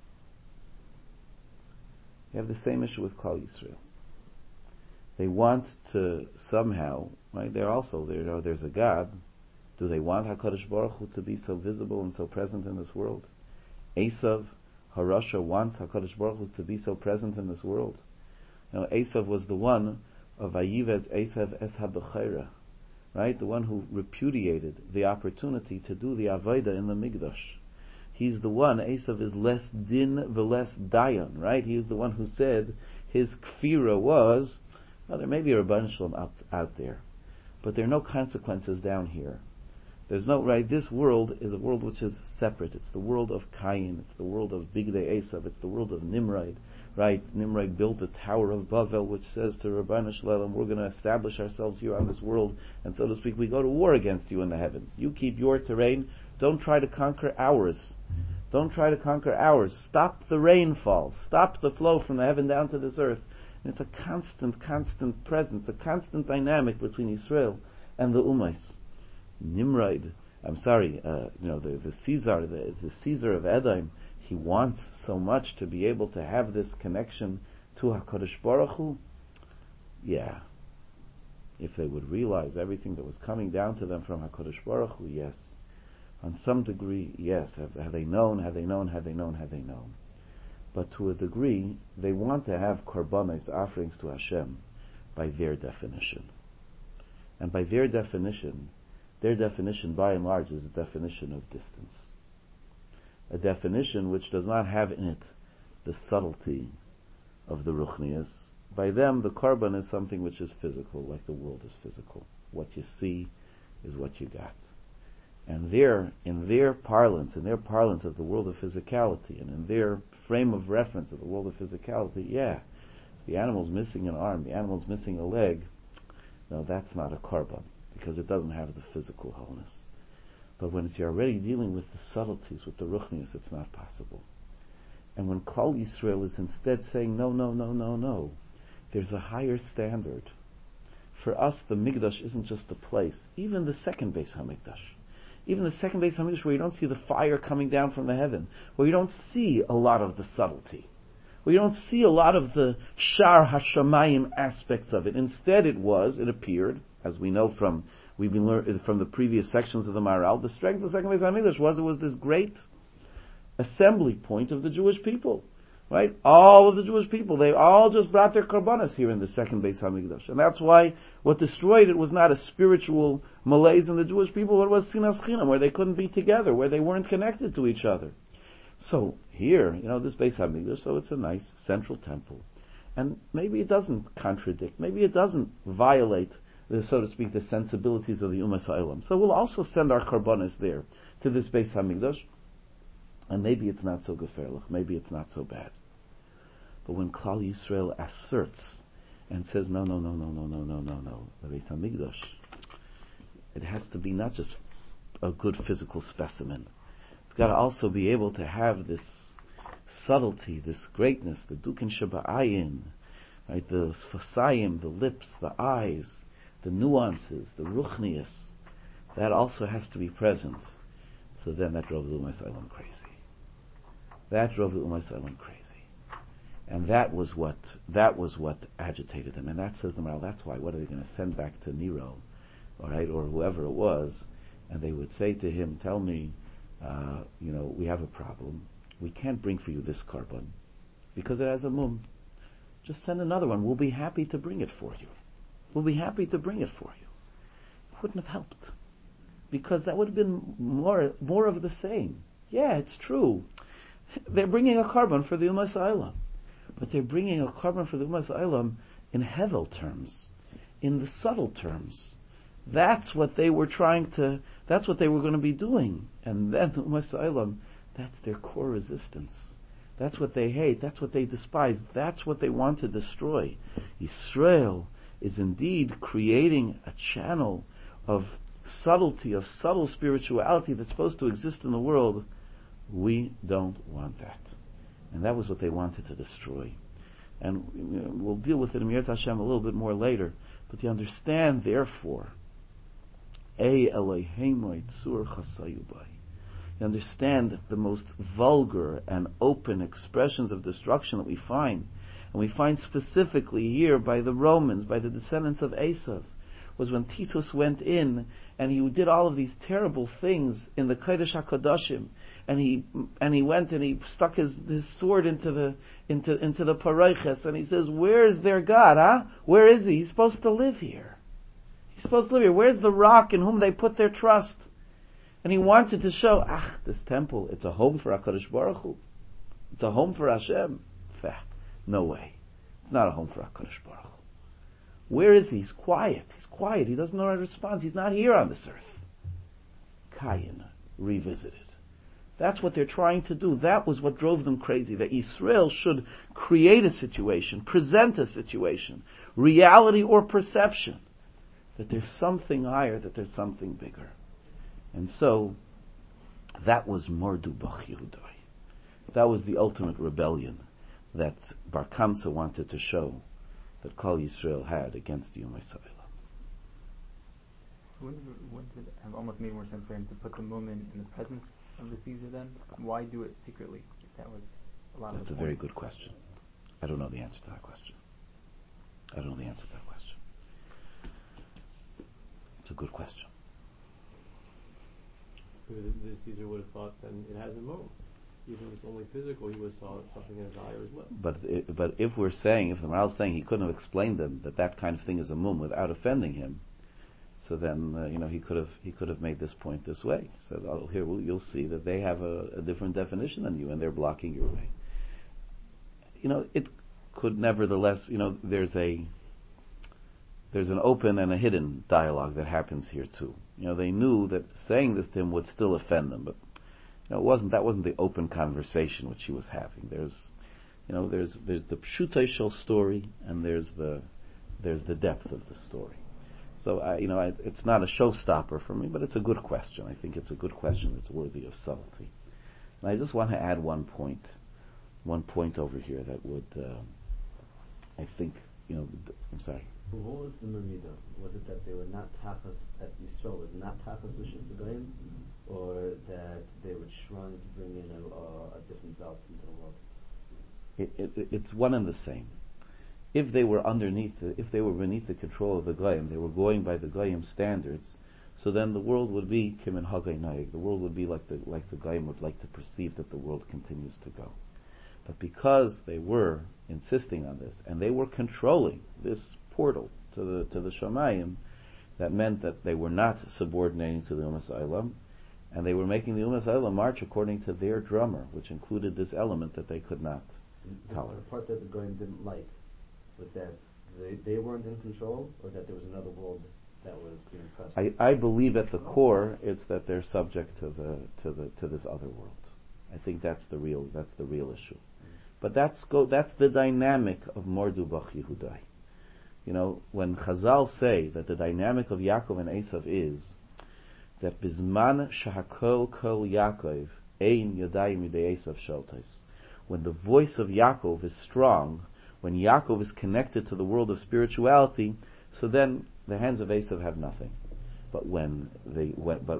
They want to somehow, right? There's a God. Do they want HaKadosh Baruch Hu to be so visible and so present in this world? Esav, Harasha, wants HaKadosh Baruch Hu to be so present in this world. Esav was the one of Vayivez Esav es HaBechaira, right? The one who repudiated the opportunity to do the Avodah in the Mikdash. He's the one, Esav is less din v'less dayan, right? He is the one who said his kfira was, there may be a Rabban Shalom out there, but there are no consequences down here. There's no, right? This world is a world which is separate. It's the world of Cain. It's the world of Bigdei Esav. It's the world of Nimrod, right? Nimrod built the Tower of Bavel, which says to Rabban Shalom, we're going to establish ourselves here on this world, and so to speak, we go to war against you in the heavens. You keep your terrain. Don't try to conquer ours. Stop the rainfall. Stop the flow from the heaven down to this earth. And it's a constant presence, a constant dynamic between Israel and the Ummais. Nimrod, the Caesar of Edom, he wants so much to be able to have this connection to HaKadosh Baruch Hu. Yeah. If they would realize everything that was coming down to them from HaKadosh Baruch Hu, yes. On some degree, yes. Have they known? But to a degree, they want to have korbanos, offerings to Hashem, by their definition. And by their definition by and large is a definition of distance. A definition which does not have in it the subtlety of the ruchnius. By them, the korban is something which is physical, like the world is physical. What you see, is what you got. And in their parlance of the world of physicality, and in their frame of reference of the world of physicality, yeah, the animal's missing an arm, the animal's missing a leg. No, that's not a korban, because it doesn't have the physical wholeness. But when you're already dealing with the subtleties, with the ruchnius, it's not possible. And when Klal Yisrael is instead saying, no, there's a higher standard. For us, the Mikdash isn't just a place. Even the second Beis HaMikdash. Even the second Beis HaMikdash, where you don't see the fire coming down from the heaven, where you don't see a lot of the subtlety, where you don't see a lot of the Shar HaShamayim aspects of it. Instead it appeared, as we know from the previous sections of the Maharal, the strength of the second Beis HaMikdash was this great assembly point of the Jewish people. Right? All of the Jewish people, they all just brought their karbanos here in the second Beis HaMikdash. And that's why what destroyed it was not a spiritual malaise in the Jewish people, but it was sinas chinam, where they couldn't be together, where they weren't connected to each other. So here, this Beis HaMikdash, so it's a nice central temple. And maybe it doesn't contradict, maybe it doesn't violate, so to speak, the sensibilities of the Umas HaOlam. So we'll also send our karbanos there, to this Beis HaMikdash, and maybe it's not so gefährlich, maybe it's not so bad. But when Klal Yisrael asserts and says, no, the Beis HaMikdash, it has to be not just a good physical specimen. It's got to also be able to have this subtlety, this greatness, the Dukin Shaba'ayin, right, the Sfasayim, the lips, the eyes, the nuances, the Ruchnius. That also has to be present. So then that drove the Umas HaOlam crazy. And that was what agitated them. And that says the Maharal, that's why, what are they going to send back to Nero, all right, or whoever it was, and they would say to him, tell me, we have a problem. We can't bring for you this korban, because it has a mum. Just send another one. We'll be happy to bring it for you. It wouldn't have helped, because that would have been more of the same. Yeah, it's true. They're bringing a korban for the Umas HaOlam. But they're bringing a korban for the Umas HaOlam in hevel terms, in the subtle terms. That's what they were going to be doing. And then the Umas HaOlam, that's their core resistance. That's what they hate, that's what they despise, that's what they want to destroy. Yisrael is indeed creating a channel of subtlety, of subtle spirituality that's supposed to exist in the world. We don't want that. And that was what they wanted to destroy. And we'll deal with it in Mirat Hashem a little bit more later. But you understand, therefore, you understand that the most vulgar and open expressions of destruction that we find, and we find specifically here by the Romans, by the descendants of Esav, was when Titus went in and he did all of these terrible things in the Kodesh HaKadoshim, and he went and he stuck his sword into the Parayches, and he says, where's their God, huh? Where is he? He's supposed to live here. Where's the rock in whom they put their trust? And he wanted to show, this temple, it's a home for HaKadosh Baruch Hu. It's a home for Hashem. No way. It's not a home for HaKadosh Baruch Hu. Where is he? He's quiet. He doesn't know how to respond. He's not here on this earth. Kayin, revisited. That's what they're trying to do. That was what drove them crazy. That Israel should create a situation, present a situation, reality or perception, that there's something higher, that there's something bigger. And so, that was Mordu Bach Yehudai. That was the ultimate rebellion that Bar Kamsa wanted to show that Klal Yisrael had against the Umas HaOlam. Wouldn't it have almost made more sense for him to put the moment in the presence of the Caesar then? Why do it secretly? That was a lot of the point. That's a very good question. I don't know the answer to that question. It's a good question. The Caesar would have thought then it has a move. Even if it's only physical, he would have saw something in his eye or his lip. But if the Maharal is saying he couldn't have explained them that kind of thing is a mum without offending him, so then he could have made this point this way. So here you'll see that they have a different definition than you, and they're blocking your way. It could nevertheless, there's a there's an open and a hidden dialogue that happens here too. They knew that saying this to him would still offend them, but that wasn't the open conversation which he was having. There's the pshutei shel story, and there's the depth of the story. So it's not a showstopper for me, but it's a good question. I think it's a good question that's worthy of subtlety. And I just want to add one point over here that would, I think, I'm sorry. What was the Merida? Was it that they were not tachas, that Yisrael was not tachas Rishus the Goyim, or that they were trying to bring in a different belt into the world? It's one and the same. If they were beneath the control of the Goyim, they were going by the Goyim standards, so then the world would be Kimin Hagay Naig. The world would be like the Goyim would like to perceive that the world continues to go. But because they were insisting on this, and they were controlling this portal to the Shamayim, that meant that they were not subordinating to the Umas Olam, and they were making the Umas Olam march according to their drummer, which included this element that they could not tolerate. The part that the Goyim didn't like was that they weren't in control, or that there was another world that was being pressed? I believe at the core it's that they're subject to this other world. I think that's the real issue. But that's the dynamic of Mordu Bach Yehudai. When Chazal say that the dynamic of Yaakov and Esav is that Bizman Shahakol Kol Yaakov Ein Yadayim Yidei Esav Shaltais. When the voice of Yaakov is strong, when Yaakov is connected to the world of spirituality, so then the hands of Esav have nothing. But when the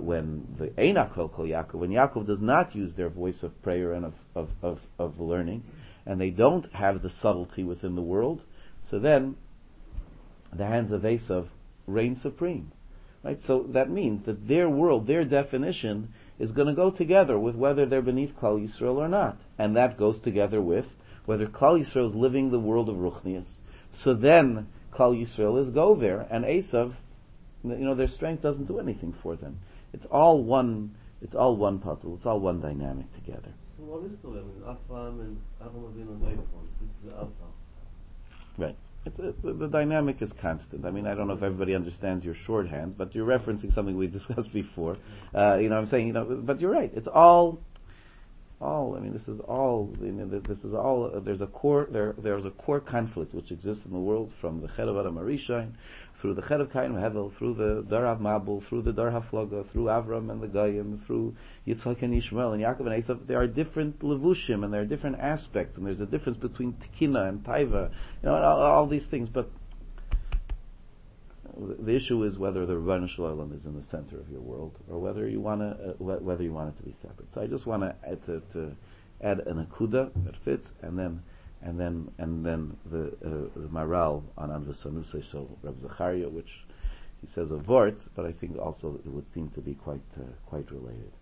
Einakol Kol Yaakov, when Yaakov does not use their voice of prayer and of learning, and they don't have the subtlety within the world, so then the hands of Esav reign supreme. Right? So that means that their world, their definition, is going to go together with whether they're beneath Klal Yisrael or not. And that goes together with whether Klal Yisrael is living the world of Ruchnius. So then Klal Yisrael is Gover, and Esav, their strength doesn't do anything for them. It's all one puzzle. It's all one dynamic together. So what is the living? Afam and Avram Avinu and Eifon. This is the Afam. Right. The dynamic is constant. I mean, I don't know if everybody understands your shorthand, but you're referencing something we discussed before. I'm saying, but you're right. It's all. This is all. There's a core conflict which exists in the world from the Ched of Adam Arishain, through the Ched of Kain Hevel, through the Dar Mabul, through the Dar Haflaga, through Avram and the Goyim, through Yitzchak and Yishmael and Yaakov and Esav. There are different levushim and there are different aspects, and there's a difference between Tekina and Taiva, all these things. But the issue is whether the Rebbeinu Shalom is in the center of your world, or whether you want it to be separate. So I just want to add an akuda that fits, and then the Maral on Anvasanusay Shel Reb Zachariah, which he says a vort, but I think also it would seem to be quite related.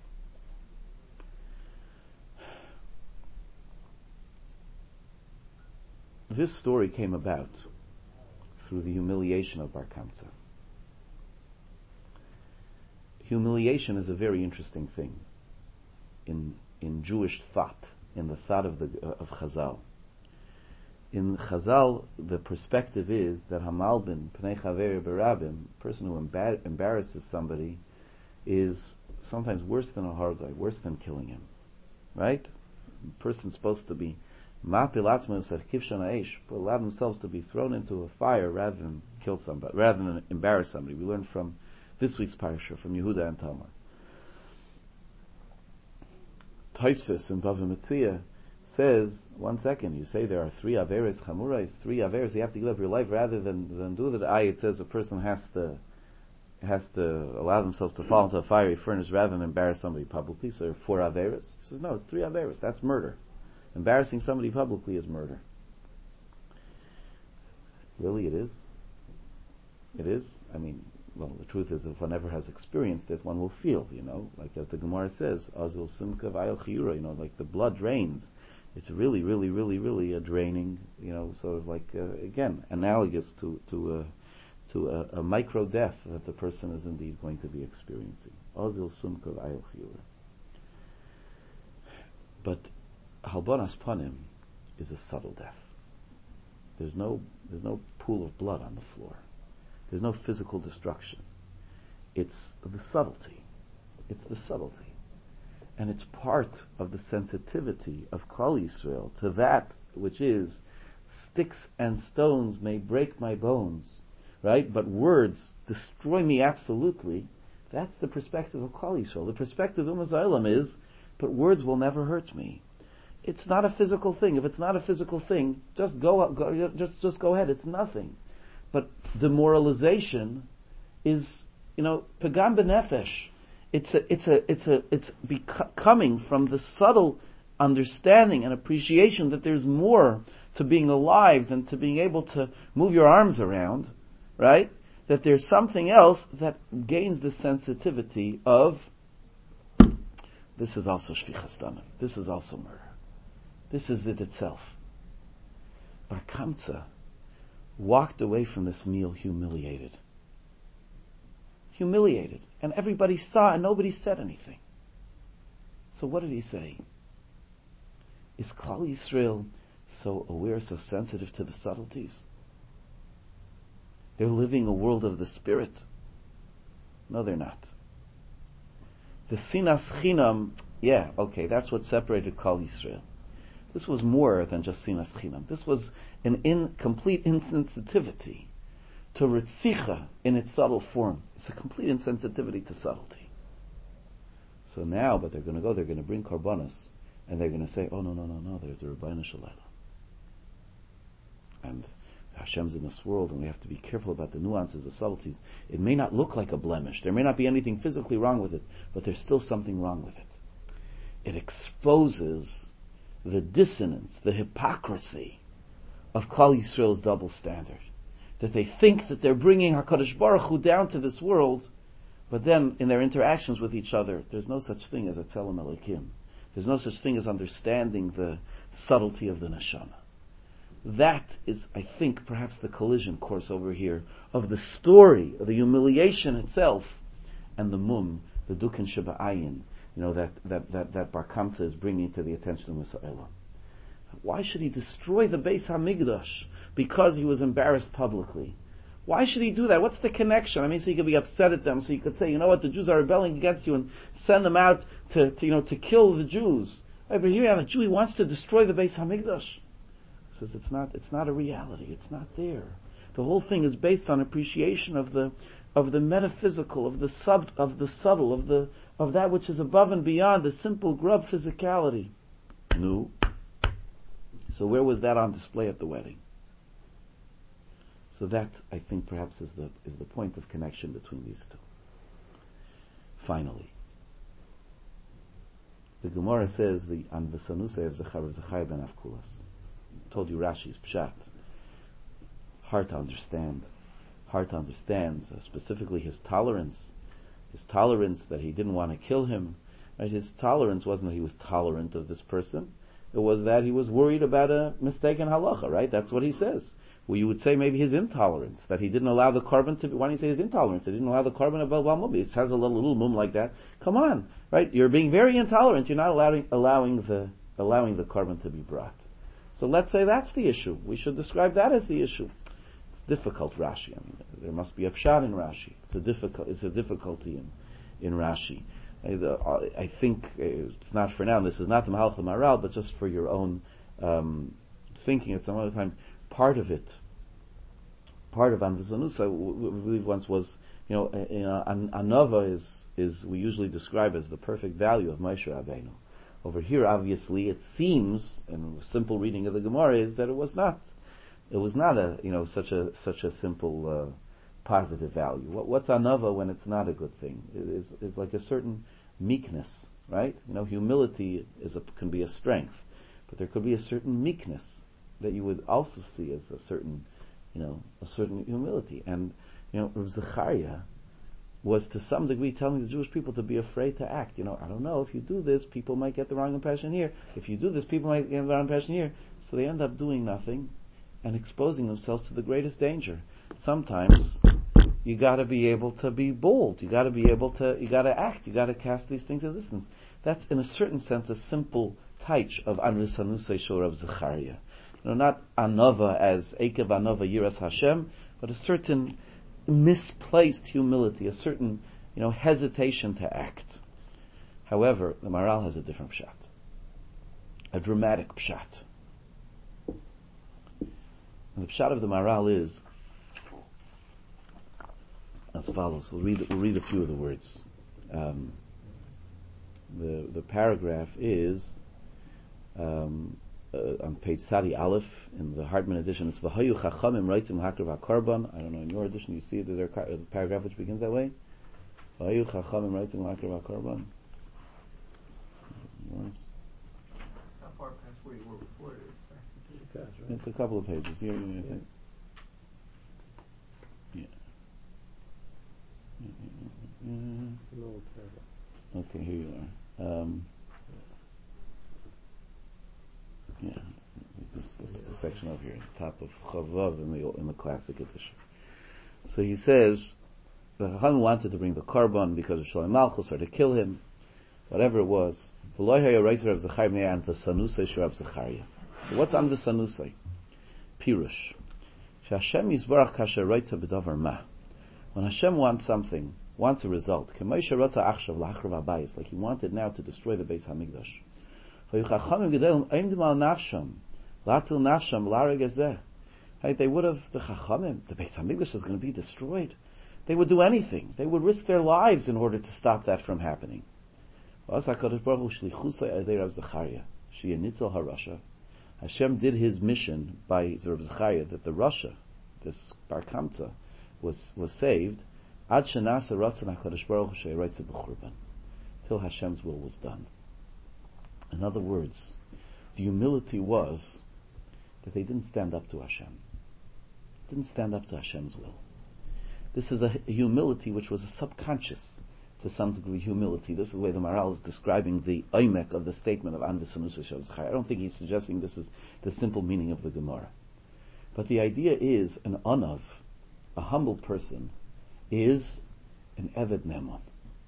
This story came about through the humiliation of Bar Kamsa. Humiliation is a very interesting thing in Jewish thought, in the thought of Chazal. In Chazal, the perspective is that Hamalbin, Pnei Chaver Barabim, a person who embarrasses somebody, is sometimes worse than a hargai, worse than killing him. Right? A person's supposed to be allow themselves to be thrown into a fire rather than kill somebody, rather than embarrass somebody. We learned from this week's parasha, from Yehuda and Tamar. Tosfos in Bava Metzia says, 1 second, you say there are 3 averes chamurais, 3 averes, you have to give up your life rather than do that. It says a person has to allow themselves to fall into a fiery furnace rather than embarrass somebody publicly. So there are 4 averes. He says, no, it's 3 averes. That's murder. Embarrassing somebody publicly is murder. Really, it is? It is? The truth is, if one ever has experienced it, one will feel, like as the Gemara says, Azil Simka Vayal Chiyura, like the blood drains. It's really, really, really, really a draining, sort of like, again, analogous to a micro death that the person is indeed going to be experiencing. Azil Simka Vayal Chiyura. But Halbonas Panim is a subtle death. There's no pool of blood on the floor. There's no physical destruction. It's the subtlety. It's the subtlety. And it's part of the sensitivity of Klal Yisrael to that which is sticks and stones may break my bones, right? But words destroy me absolutely. That's the perspective of Klal Yisrael. The perspective of Ummah Zaylam is, but words will never hurt me. It's not a physical thing. If it's not a physical thing, just go ahead. It's nothing. But demoralization is, pagam b'nefesh. It's coming from the subtle understanding and appreciation that there's more to being alive than to being able to move your arms around, right? That there's something else that gains the sensitivity of, this is also shvichas damim. This is also murder. This is it itself. Bar Kamsa walked away from this meal humiliated. And everybody saw and nobody said anything. So what did he say? Is Klal Yisrael so aware, so sensitive to the subtleties? They're living a world of the spirit. No, they're not. The sinas chinam, that's what separated Klal Yisrael. This was more than just sinas chinam. This was an complete insensitivity to ritzicha in its subtle form. It's a complete insensitivity to subtlety. So now, but they're going to bring korbanos, and they're going to say, oh, no, there's a Rabbeinu Shalala. And Hashem's in this world, and we have to be careful about the nuances, the subtleties. It may not look like a blemish. There may not be anything physically wrong with it, but there's still something wrong with it. It exposes the dissonance, the hypocrisy of Klal Yisrael's double standard. That they think that they're bringing HaKadosh Baruch Hu down to this world, but then in their interactions with each other, there's no such thing as a Tzelem Elokim. There's no such thing as understanding the subtlety of the neshama. That is, I think, perhaps the collision course over here of the story, of the humiliation itself, and the the dukin sheba'ayin, that Bar Kamsa is bringing to the attention of Messiah. Why should he destroy the Beis HaMikdash? Because he was embarrassed publicly. Why should he do that? What's the connection? So he could be upset at them, so he could say, the Jews are rebelling against you, and send them out to kill the Jews. Right, but here you have a Jew, he wants to destroy the Beis HaMikdash. He says it's not a reality, it's not there. The whole thing is based on appreciation of the metaphysical, of the subtle, of that which is above and beyond the simple grub physicality. No. So where was that on display at the wedding? So that, I think, perhaps is the point of connection between these two. Finally, the Gemara says on the Sanusei of Zechariah ben Avkulas. I told you Rashi's pshat. It's hard to understand. Specifically his tolerance. His tolerance that he didn't want to kill him. Right? His tolerance wasn't that he was tolerant of this person. It was that he was worried about a mistaken halacha, right? That's what he says. Well, you would say maybe his intolerance, that he didn't allow the korban to be, why do you say his intolerance? He didn't allow the korban of Bal Mumbi. It has a little mum like that. Come on, right? You're being very intolerant. You're not allowing the korban to be brought. So let's say that's the issue. We should describe that as the issue. It's difficult, Rashi. There must be a pshat in Rashi. It's a difficulty in Rashi. I think it's not for now. This is not the Mahalach Maral, but just for your own thinking at some other time. Part of Anvazanusa, we believe once was, Anova is we usually describe as the perfect value of Moshe Rabbeinu. Over here, obviously, it seems, and a simple reading of the Gemara is that it was not such a simple positive value. What's Anova when it's not a good thing? It is like a certain meekness, right? Humility can be a strength, but there could be a certain meekness that you would also see as a certain humility. And Rav Zechariah was to some degree telling the Jewish people to be afraid to act. I don't know, if you do this, people might get the wrong impression here. If you do this, people might get the wrong impression here. So they end up doing nothing and exposing themselves to the greatest danger. Sometimes you got to be able to be bold. You got to act. You got to cast these things at a distance. That's in a certain sense a simple taich of Anris Hanusei Shel Rav Zechariah. Not Anova as Ekev Anova Yiras Hashem, but a certain misplaced humility, a certain, hesitation to act. However, the Maharal has a different pshat, a dramatic pshat. And the pshat of the Maharal is as follows. We'll read a few of the words. The paragraph is on page Sadi Aleph in the Hartman edition. It's V'hayu chachamim reitzim hakrav hakarban. I don't know, in your edition you see it. Is there a paragraph which begins that way? V'hayu chachamim reitzim hakrav hakarban. How far past where you were before it? It's a couple of pages. Here, I think. Okay, here you are. This is the section over here, top of Chavav in the classic edition. So he says the Chacham wanted to bring the Karban because of Shalom Malchus, or to kill him, whatever it was. So what's on the Sanusai? Pirush. Hashem Yisbarach kasher reitza b'davar ma. When Hashem wants something, wants a result, like he wanted now to destroy the Beis Hamikdash. Right, they would have, the Chachamim, the Beis Hamikdash is going to be destroyed. They would do anything. They would risk their lives in order to stop that from happening. Hashem did his mission by Rav Zechariah, that the Rasha, this Bar Kamta, was saved, till Hashem's will was done. In other words, the humility was that they didn't stand up to Hashem. Didn't stand up to Hashem's will. This is a humility which was a subconscious, to some degree, humility. This is the way the Maharal is describing the oimek of the statement of Anvis Sanusa Shav Zechariah. I don't think he's suggesting this is the simple meaning of the Gemara. But the idea is an anav, a humble person, is an Eved Neman.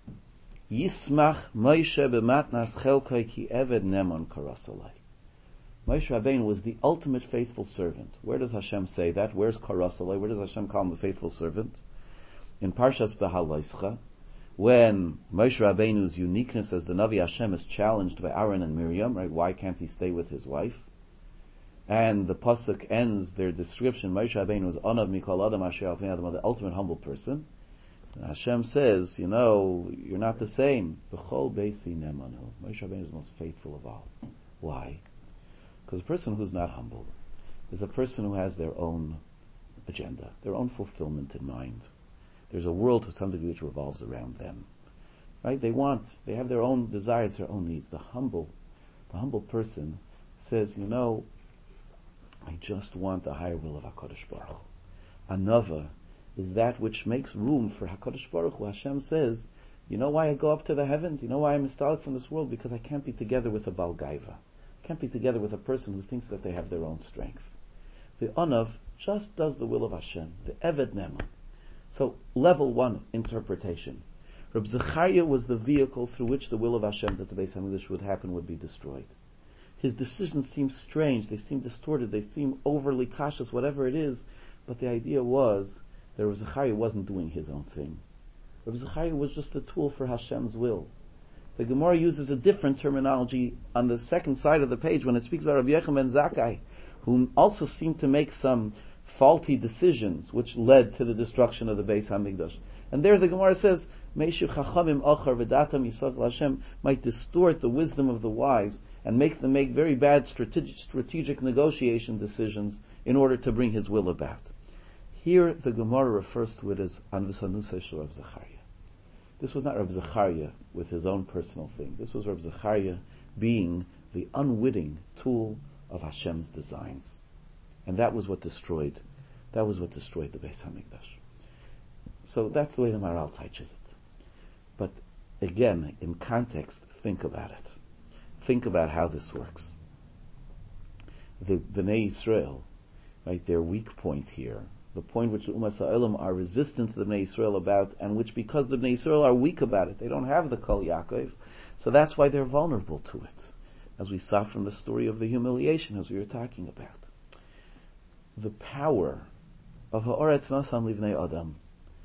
Yismach Moshe b'matnas chelkai ki Eved Neman karasalai. Moshe Rabbeinu was the ultimate faithful servant. Where does Hashem say that? Where's karasalai? Where does Hashem call him the faithful servant? In Parshas Behaloischa, when Moshe Rabbeinu's uniqueness as the Navi Hashem is challenged by Aaron and Miriam, right? Why can't he stay with his wife? And the pasuk ends their description. Moshe Rabbeinu is Anav Mikol Adam Asher Al Pnei Adam, the ultimate humble person. And Hashem says, you're not the same. B'chol Beisi Nemanu. Moshe Rabbeinu is the most faithful of all. Why? Because a person who's not humble is a person who has their own agenda, their own fulfillment in mind. There's a world to some degree which revolves around them. Right? They have their own desires, their own needs. The humble person says, I just want the higher will of HaKadosh Baruch Hu. Anava is that which makes room for HaKadosh Baruch Hu. Hashem says, you know why I go up to the heavens? You know why I'm nostalgic from this world? Because I can't be together with a Bal Gaiva. I can't be together with a person who thinks that they have their own strength. The Anav just does the will of Hashem, the Eved Neman. So, level one interpretation. Reb Zechariah was the vehicle through which the will of Hashem that the Beis Hamikdash would happen would be destroyed. His decisions seem strange, they seem distorted, they seem overly cautious, whatever it is, but the idea was that Reb Zechariah wasn't doing his own thing. Reb Zechariah was just a tool for Hashem's will. The Gemara uses a different terminology on the second side of the page when it speaks about Rabbi Yechon ben Zakkai, who also seemed to make some faulty decisions which led to the destruction of the Beis Hamikdash. And there the Gemara says, Meishu chachamim achar v'datam yisod Hashem might distort the wisdom of the wise and make them make very bad strategic negotiation decisions in order to bring his will about. Here the Gemara refers to it as Anvisanusay Shel Reb Zechariah. This was not Reb Zechariah with his own personal thing. This was Reb Zechariah being the unwitting tool of Hashem's designs. And that was what destroyed the Beis Hamikdash. So that's the way the Maharal teaches it. But again, in context, think about it. Think about how this works. The Bnei Yisrael, right, their weak point here, the point which the Umas HaOlam are resistant to the Bnei Yisrael about, and which because the Bnei Yisrael are weak about it, they don't have the Kol Yaakov, so that's why they're vulnerable to it. As we saw from the story of the humiliation, as we were talking about. The power of Ha'oretz Nasam Livnei Adam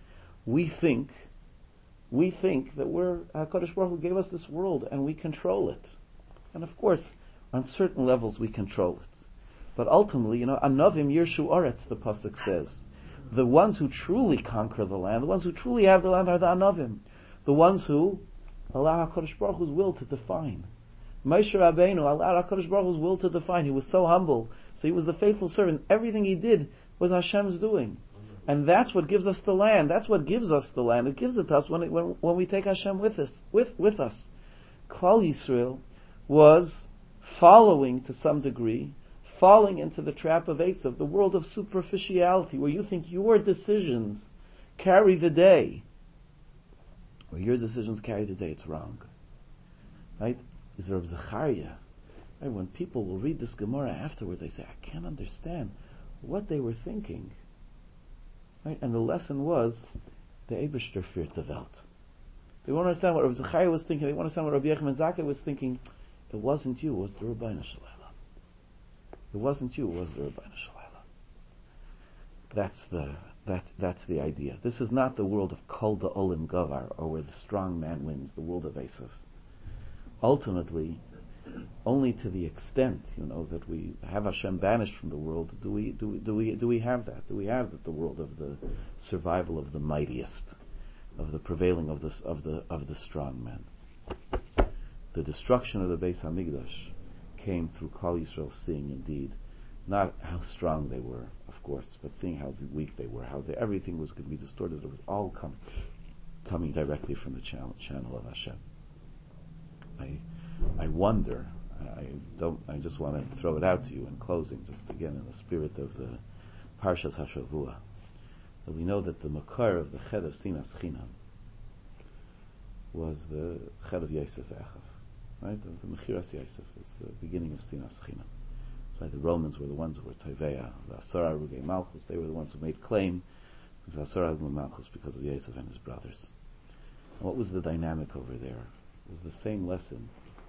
we think that HaKadosh Baruch Hu gave us this world and we control it. And of course, on certain levels we control it. But ultimately, Anavim Yirshu Aretz, the Pasuk says. The ones who truly conquer the land, the ones who truly have the land are the Anavim. The ones who allow HaKadosh Baruch Hu's will to define. Moshe Rabbeinu allowed HaKadosh Baruch Hu's will to define. He was so humble. So he was the faithful servant. Everything he did was Hashem's doing. And that's what gives us the land. That's what gives us the land. It gives it to us when we take Hashem with us. With us. Klal Yisrael was following, to some degree, falling into the trap of Esav, the world of superficiality, where you think your decisions carry the day. Where your decisions carry the day, it's wrong. Right? Is Reb Zachariah. Right? When people will read this Gemara afterwards, they say, I can't understand what they were thinking. Right? And the lesson was, the Eibishter feared the Welt. They won't understand what Reb Zachariah was thinking, they won't understand what Rabbi Yochanan Zakkai was thinking. It wasn't you, it was the Rabbeinu Shalom. It wasn't you, it was the Rabbeinu Shalom. That's the idea. This is not the world of Kol Da'olim Gavar, or where the strong man wins, the world of Esav. Ultimately, only to the extent, that we have Hashem banished from the world, do we have that? Do we have the world of the survival of the mightiest, of the prevailing of the strong man? The destruction of the Beis Hamikdash came through Klal Yisrael seeing indeed not how strong they were, of course, but seeing how weak they were, how everything was going to be distorted. It was all coming directly from the channel of Hashem. I wonder. I just want to throw it out to you in closing, just again in the spirit of the Parshas Hashavua, that we know that the makar of the Ched of Sinas Chinam was the Ched of Yosef Echav. Right? The Mechiras Yosef is the beginning of Sinas Chinam. That's why the Romans were the ones who were Toveya, the Asar Arugei Malchus. They were the ones who made claim to Asar Arugei Malchus because of Yosef and his brothers. And what was the dynamic over there? It was the same lesson.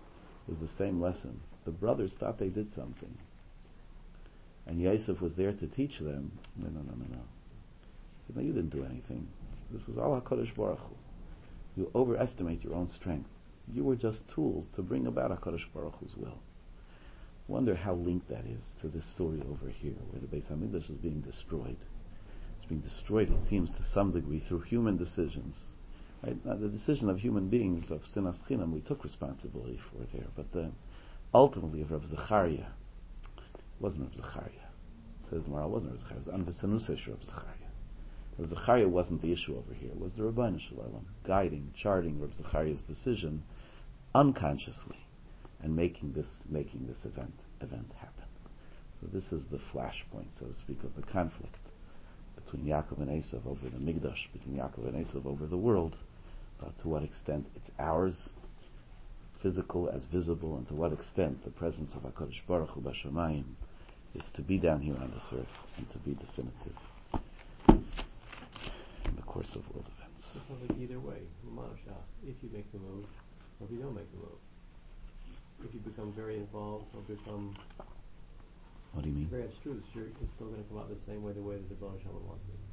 The brothers thought they did something, and Yosef was there to teach them. No. He said, no, you didn't do anything. This is all HaKadosh Baruch Hu. You overestimate your own strength. You were just tools to bring about HaKadosh Baruch Hu's will. Wonder how linked that is to this story over here, where the Beis Hamikdash is being destroyed. It's being destroyed, it seems, to some degree through human decisions. Right? Now, the decision of human beings of Sinas Chinam we took responsibility for there, but ultimately of Reb Zachariah, it wasn't Reb Zachariah. It says tomorrow it wasn't Reb Zachariah, it was Anvasanusesh Reb Zachariah. Reb Zachariah wasn't the issue over here, it was the Rabbeinu Shalom guiding, charting Reb Zachariah's decision unconsciously and making this event happen. So this is the flashpoint, so to speak, of the conflict between Yaakov and Esav over the Migdash, between Yaakov and Esav over the world, to what extent it's ours, physical as visible, and to what extent the presence of HaKadosh Baruch Hu B'Shamayim is to be down here on this earth and to be definitive in the course of world events. It sounds like either way, if you make the move, or if you don't make the move. If you become very involved or become What do you mean? very abstruse, it's still going to come out the same way, the way that the Baruch Shalom wants it.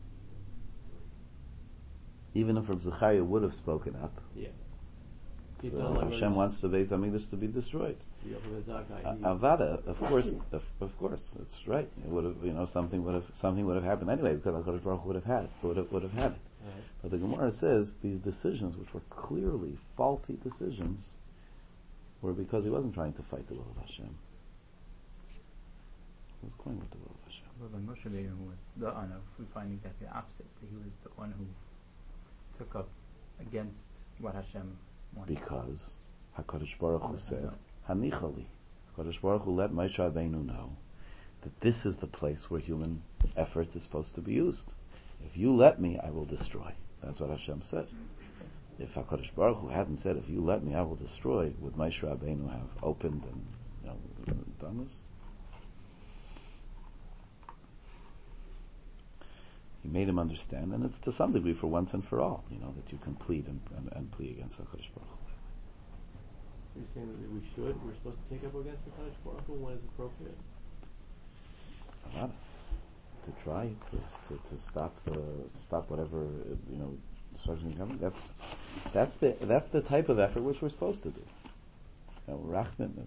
Even if Reb Zachariah would have spoken up, Yeah. so Hashem wants the Beis Hamikdash to be destroyed. Avada, of course, it's right. It would have, something would have happened anyway, because HaKadosh Baruch Hu would have had it. Right. But the Gemara says these decisions, which were clearly faulty decisions, were because he wasn't trying to fight the will of Hashem. He was going with the will of Hashem. Well, then Moshe Rabbeinu was the honor. We find exactly the opposite. That he was the one who took up against what Hashem wanted. Because HaKadosh Baruch Hu said, Hanichali. HaKadosh Baruch Hu let Moshe Rabbeinu know that this is the place where human effort is supposed to be used. If you let me, I will destroy. That's what Hashem said. If HaKadosh Baruch Hu hadn't said, if you let me, I will destroy, would Moshe Rabbeinu have opened and done this? He made him understand, and it's to some degree for once and for all, that you can plead and plea against HaKadosh Baruch Hu. You're saying that we're supposed to take up against the HaKadosh Baruch Hu when it's appropriate? To try to stop whatever destruction of coming. That's the type of effort which we're supposed to do. Rachman is.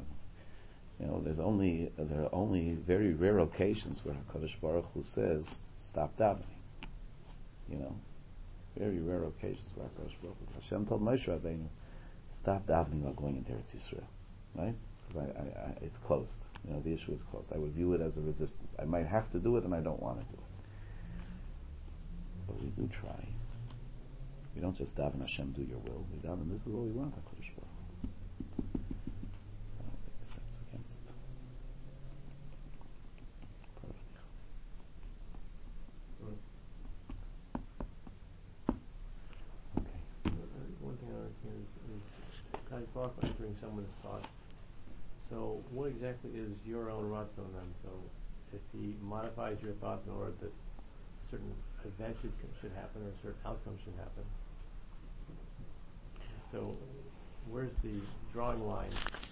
There are only very rare occasions where Hakadosh Baruch Hu says, "Stop davening." Very rare occasions where Hakadosh Baruch Hu says, Hashem told Moshe Rabbeinu, "Stop davening while going into Eretz Yisrael." Right? Because it's closed. The issue is closed. I would view it as a resistance. I might have to do it, and I don't want to do it. But we do try. We don't just daven Hashem, do your will. We daven, this is what we want, HaKadosh Baruch Hu. I don't think that that's against. Okay. One thing I understand is HaKadosh Baruch Hu entering someone's thoughts. So what exactly is your own ratzon then? So if he modifies your thoughts in order that a certain event should happen or a certain outcome should happen, so where's the drawing line